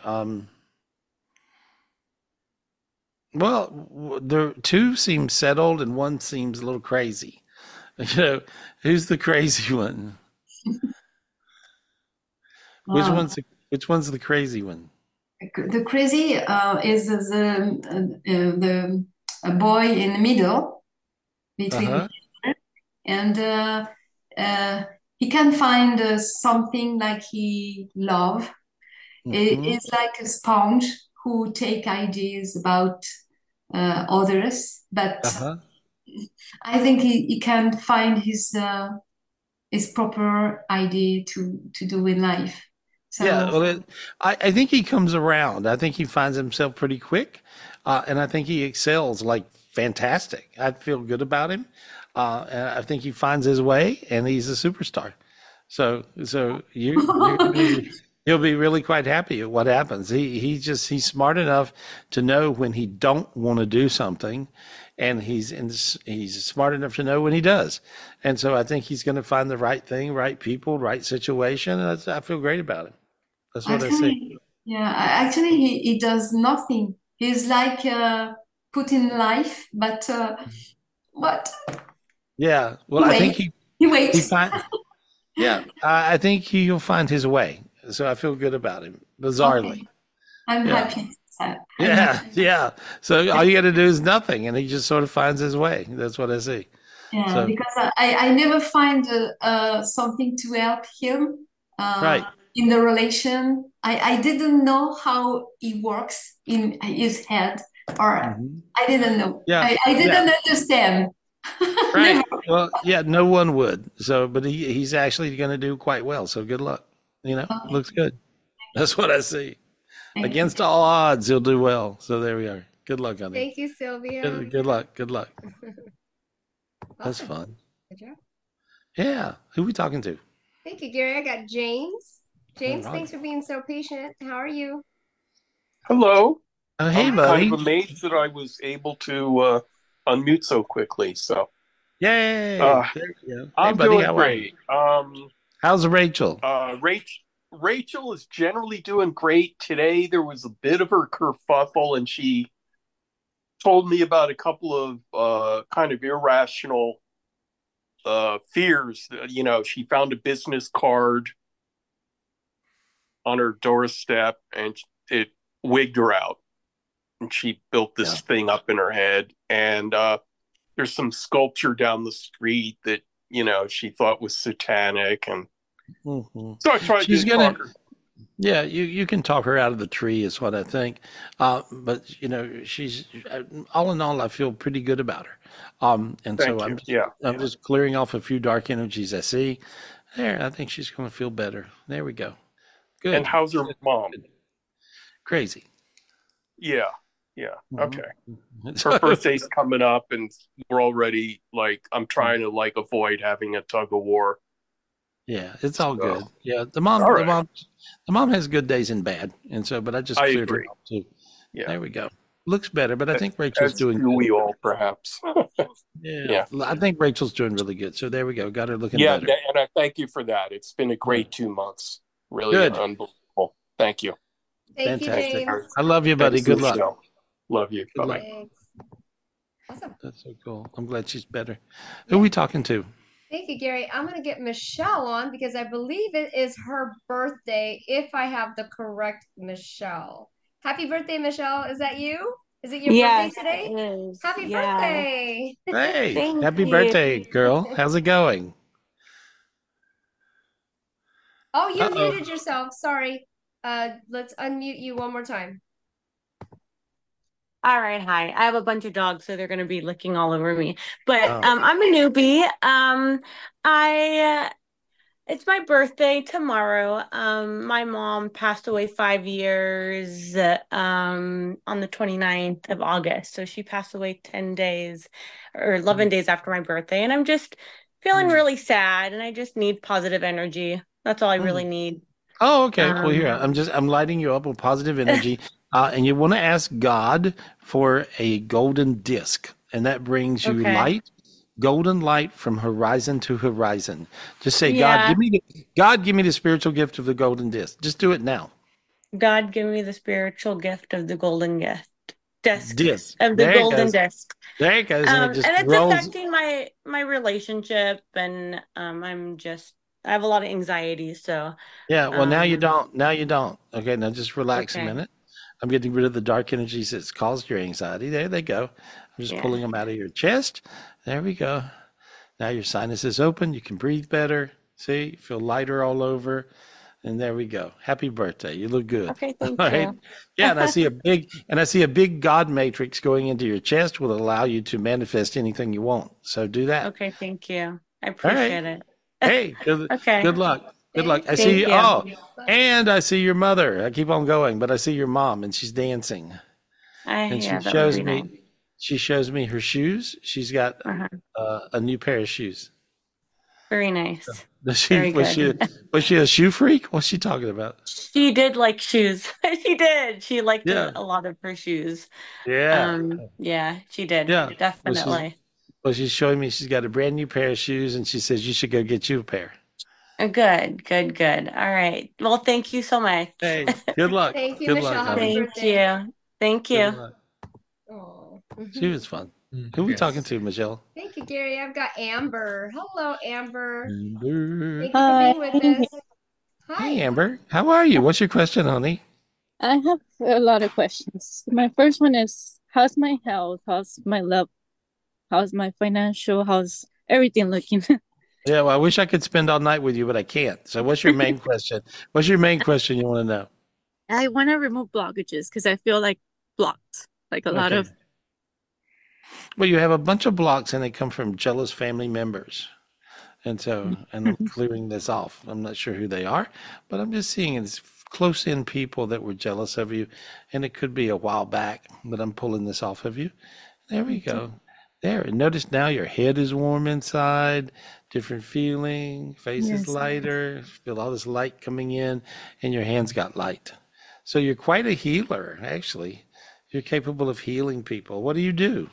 Well, there 2 seem settled and 1 seems a little crazy. Who's the crazy one? Which Wow. one's the crazy one? The crazy is the a boy in the middle between Uh-huh. and he can find something like he love. It Mm-hmm. is like a sponge who take ideas about others, but Uh-huh. I think he can find his proper idea to do in life. Yeah, So well, I think he comes around. I think he finds himself pretty quick, and I think he excels like fantastic. I feel good about him. And I think he finds his way, and he's a superstar. So you're gonna be, he'll be really quite happy at what happens. He's smart enough to know when he don't want to do something, and he's smart enough to know when he does. And so I think he's going to find the right thing, right people, right situation. And I feel great about him. That's what I see. actually, yeah, actually he does nothing. He's like put in life, but Yeah. Well, he I think waits. He he waits. find yeah. I think he'll find his way. So I feel good about him. Bizarrely. Okay, I'm Yeah. happy. I'm Yeah. happy. Yeah. So all you got to do is nothing, and he just sort of finds his way. That's what I see. Yeah, So because I never find something to help him right. in the relation. I didn't know how he works in his head, or Mhm. I didn't know. Yeah. I Yeah. didn't understand. Right. Never. Well, yeah. No one would. So, but he's actually going to do quite well. So good luck. Okay, Looks good. That's what I see. thank you. Against all odds, he'll do well. So there we are. Good luck, honey. Thank you, Sylvia. Good luck. Good luck. That's Awesome. fun. Good job. Yeah. Who we talking to? Thank you, Gary. I got James. All James, right. thanks for being so patient. How are you? Hello. Oh, hey, I'm kind buddy. of amazed that I was able to unmute so quickly. So, Yay. uh, There you go. Hey, I'm buddy. doing How are you? great. How's Rachel? Rachel is generally doing great. Today there was a bit of her kerfuffle, and she told me about a couple of kind of irrational fears. She found a business card on her doorstep, and it wigged her out. And she built this Yeah. thing up in her head. And there's some sculpture down the street that she thought was satanic, and hmm so I tried She's to gonna. talk her. Yeah, you can talk her out of the tree, is what I think. But she's all in all, I feel pretty good about her. And so Thank I'm you. just, Yeah. I'm just clearing off a few dark energies I see. There, I think she's going to feel better. There we go. And Good. how's her mom? Crazy. Yeah. hmm Okay. Her birthday's coming up, and we're already I'm trying to avoid having a tug of war. Yeah, it's all So, good. Yeah, the all right. mom has good days and bad, and so, but I just I cleared her agree. off too. Yeah. There we go. Looks better, but I As, think Rachel's as doing do good. we all, perhaps. Yeah, Yeah. I think Rachel's doing really good. So there we go. Got her looking Yeah, better. and I thank you for that. It's been a Yeah. great 2 months. Really Good. unbelievable. Thank you. Thank you, Fantastic. James. I love you, buddy. Thanks, Good luck. Michelle. Love you. Good Bye-bye. luck. Thanks. Awesome. That's so cool. I'm glad she's better. Who are Yeah. we talking to? Thank you, Gary. I'm going to get Michelle on because I believe it is her birthday, if I have the correct Michelle. Happy birthday, Michelle. Is that you? Is it your birthday Yes, it today? is. Happy Yeah. birthday. Hey, Thank happy you. birthday, girl. How's it going? Oh, you Uh-oh. muted yourself. Sorry. Let's unmute you one more time. All right, hi. I have a bunch of dogs, so they're going to be licking all over me. But Oh, I'm a newbie. It's my birthday tomorrow. My mom passed away 5 years on the 29th of August. So she passed away 10 days or 11 days after my birthday. And I'm just feeling mm, really sad, and I just need positive energy. That's all I really mm. need. Oh, okay. Well, here, Um, I'm lighting you up with positive energy. And you want to ask God for a golden disc, and that brings you okay. light, golden light from horizon to horizon. Just say, Yeah. God, give me the spiritual gift of the golden disc. Just do it now. God, give me the spiritual gift of the golden disc Disc. of the There it golden goes. disc. There it goes, and it just And it's rolls. affecting my relationship, and I have a lot of anxiety, so Yeah, well, now you um don't. Now you don't. Okay, now just relax a okay. minute. I'm getting rid of the dark energies that's caused your anxiety. There they go. I'm just Yeah. pulling them out of your chest. There we go. Now your sinus is open. You can breathe better. See, you feel lighter all over. And there we go. Happy birthday. You look good. Okay, thank All right. you. Yeah, and I see a big God matrix going into your chest will allow you to manifest anything you want. So do that. Okay, thank you. I All right. appreciate it. Hey, Okay. good luck. Good luck. I Thank see you. oh, and I see your mother. I keep on going, but I see your mom and she's dancing. And Yeah, that would be nice. she shows me her shoes. She's got Uh-huh. a new pair of shoes. Very nice. Was Very she good. was she a shoe freak? What's she talking about? She did like shoes. She did. She liked Yeah. a lot of her shoes. Yeah. Yeah, she did. Yeah. Well, Definitely. she's showing me she's got a brand new pair of shoes and she says you should go get you a pair. Good, good, good. All right. Well, thank you so much. Hey, good luck. Thank you, Good Michelle. luck, Happy honey. Thank birthday. you. Thank Good you. luck. Oh. She was fun. Who we talking to, Michelle? Thank you, Gary. I've got Amber. Hello, Amber. Amber. Thank you for Hi. being with us. Hey, Amber. How are you? What's your question, honey? I have a lot of questions. My first one is, how's my health? How's my love? How's my financial? How's everything looking? Yeah, well, I wish I could spend all night with you, but I can't. So what's your main question? What's your main question you want to know? I want to remove blockages because I feel like blocked, like a lot Okay. of. Well, you have a bunch of blocks and they come from jealous family members. And so, and I'm clearing this off. I'm not sure who they are, but I'm just seeing it's close in people that were jealous of you. And it could be a while back, but I'm pulling this off of you. There we go. There. And notice now your head is warm inside, different feeling, face is Yes. lighter, feel all this light coming in, and your hands got light. So you're quite a healer, actually. You're capable of healing people. What do you do?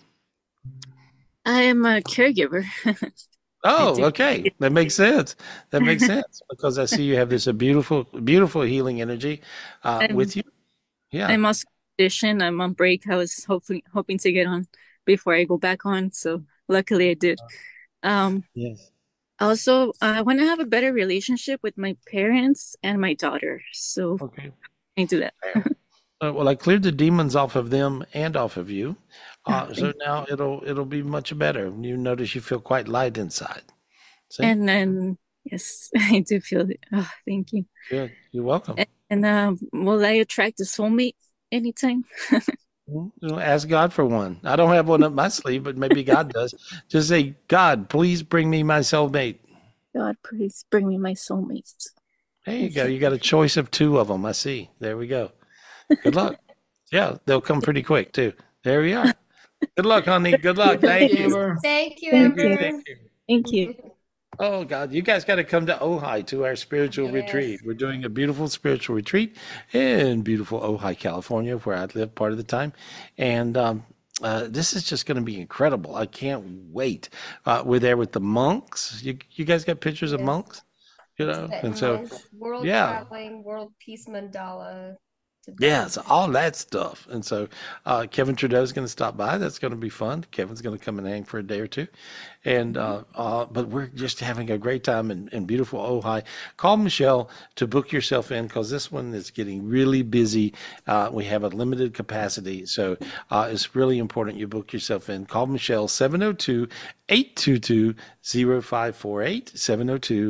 I am a caregiver. Oh, okay. That makes sense. That makes sense because I see you have this a beautiful, beautiful healing energy I'm, with you. Yeah. I'm also a musician. I'm on break. I was hoping to get on before I go back on. So luckily I did. Yes. Also, I want to have a better relationship with my parents and my daughter. So Okay. I do that. Well, I cleared the demons off of them and off of you. So now it'll be much better. You notice you feel quite light inside. See? And then, yes, I do feel it. Oh, thank you. Good. You're welcome. And will I attract a soulmate anytime? You know, ask God for one. I don't have one up my sleeve, but maybe God does. Just say, God, please bring me my soulmate. God, please bring me my soulmate. There you go. You got a choice of 2 of them. I see. There we go. Good luck. Yeah, they'll come pretty quick too. There we are. Good luck, honey. Good luck. Thank you. Thank you, Thank Amber. you. Thank you. Thank you. Oh God, you guys got to come to Ojai to our spiritual retreat. We're doing a beautiful spiritual retreat in beautiful Ojai, California, where I live part of the time, and this is just going to be incredible. I can't wait. We're there with the monks. You guys got pictures of monks, you know, and so World yeah. Traveling, World Peace Mandala. Yeah, so all that stuff. And so Kevin Trudeau is going to stop by. That's going to be fun. Kevin's going to come and hang for a day or two. And but we're just having a great time in beautiful Ojai. Call Michelle to book yourself in because this one is getting really busy. We have a limited capacity. So it's really important you book yourself in. Call Michelle 702-822-0548,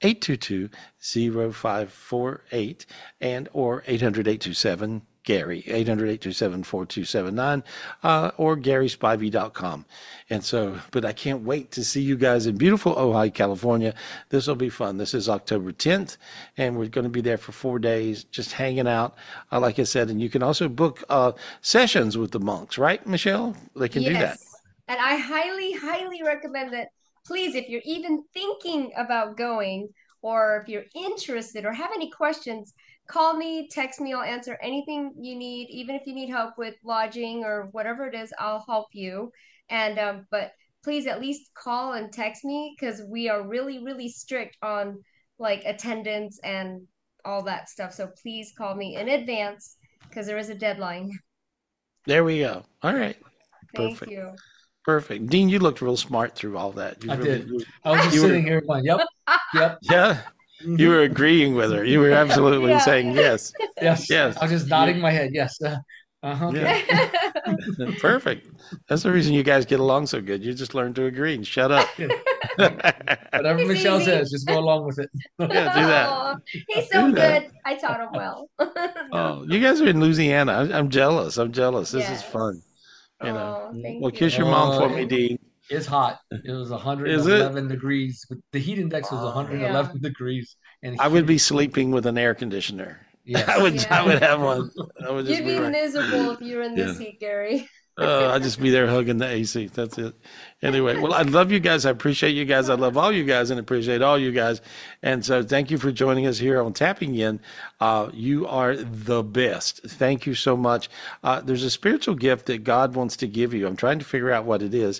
702-822-0548, and or 800-827 Gary, 800-827-4279, or GarySpivey.com. And so, but I can't wait to see you guys in beautiful Ojai, California. This will be fun. This is October 10th, and we're going to be there for 4 days, just hanging out, like I said. And you can also book sessions with the monks, right, Michelle? They can do that. And I highly, highly recommend that. Please, if you're even thinking about going, or if you're interested or have any questions, call me, text me. I'll answer anything you need. Even if you need help with lodging or whatever it is, I'll help you. And but please at least call and text me because we are really, really strict on like attendance and all that stuff. So please call me in advance because there is a deadline. There we go. All right. Thank Perfect. you. Perfect. Dean, you looked real smart through all that. I did. I was just sitting here going, yep. Yeah. You were agreeing with her. You were absolutely saying yes. Yes. Yes. I was just nodding my head. Yes. Yeah. Perfect. That's the reason you guys get along so good. You just learn to agree and shut up. Whatever He's Michelle easy. says, just go along with it. Yeah, do that. Aw, he's so Do that. good. I taught him well. Oh, you guys are in Louisiana. I'm jealous. I'm jealous. This is Yes. fun. You know. Oh, thank Well, kiss your you. mom for me, Dean. It's hot. It was Is it? 111 degrees. The heat index was Wow. 111 degrees, and I would be sleeping with an air conditioner. Yes. I would Yeah. have one. I would just You'd be be right. miserable if you were in this Yeah. heat, Gary. I'd just be there hugging the AC. That's it. Anyway, well, I love you guys. I appreciate you guys. I love all you guys and appreciate all you guys. And so thank you for joining us here on Tapping In. You are the best. Thank you so much. There's a spiritual gift that God wants to give you. I'm trying to figure out what it is.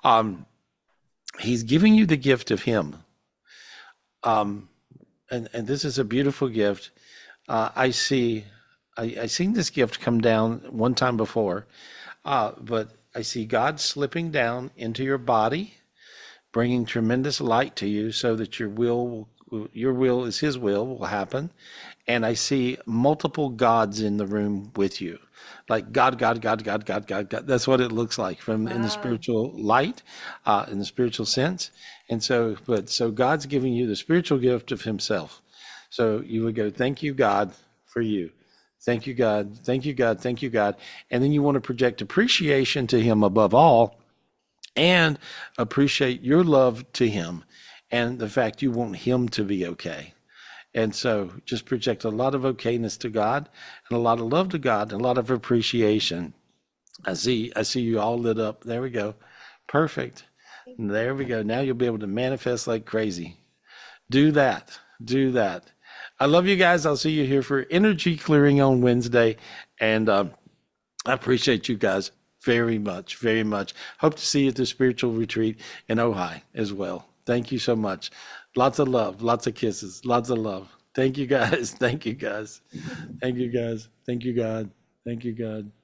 He's giving you the gift of Him. And this is a beautiful gift. I seen this gift come down one time before, but I see God slipping down into your body, bringing tremendous light to you, so that your will is His will happen. And I see multiple gods in the room with you, like God. That's what it looks like in the spiritual light, in the spiritual sense. And so God's giving you the spiritual gift of Himself. So you would go, thank you, God, for you. Thank you, God. Thank you, God. Thank you, God. And then you want to project appreciation to Him above all, and appreciate your love to Him and the fact you want Him to be okay. And so just project a lot of okayness to God and a lot of love to God and a lot of appreciation. I see you all lit up. There we go. Perfect. There we go. Now you'll be able to manifest like crazy. Do that. Do that. I love you guys. I'll see you here for energy clearing on Wednesday. And I appreciate you guys very much, very much. Hope to see you at the spiritual retreat in Ojai as well. Thank you so much. Lots of love, lots of kisses, lots of love. Thank you guys. Thank you guys. Thank you guys. Thank you, God. Thank you, God.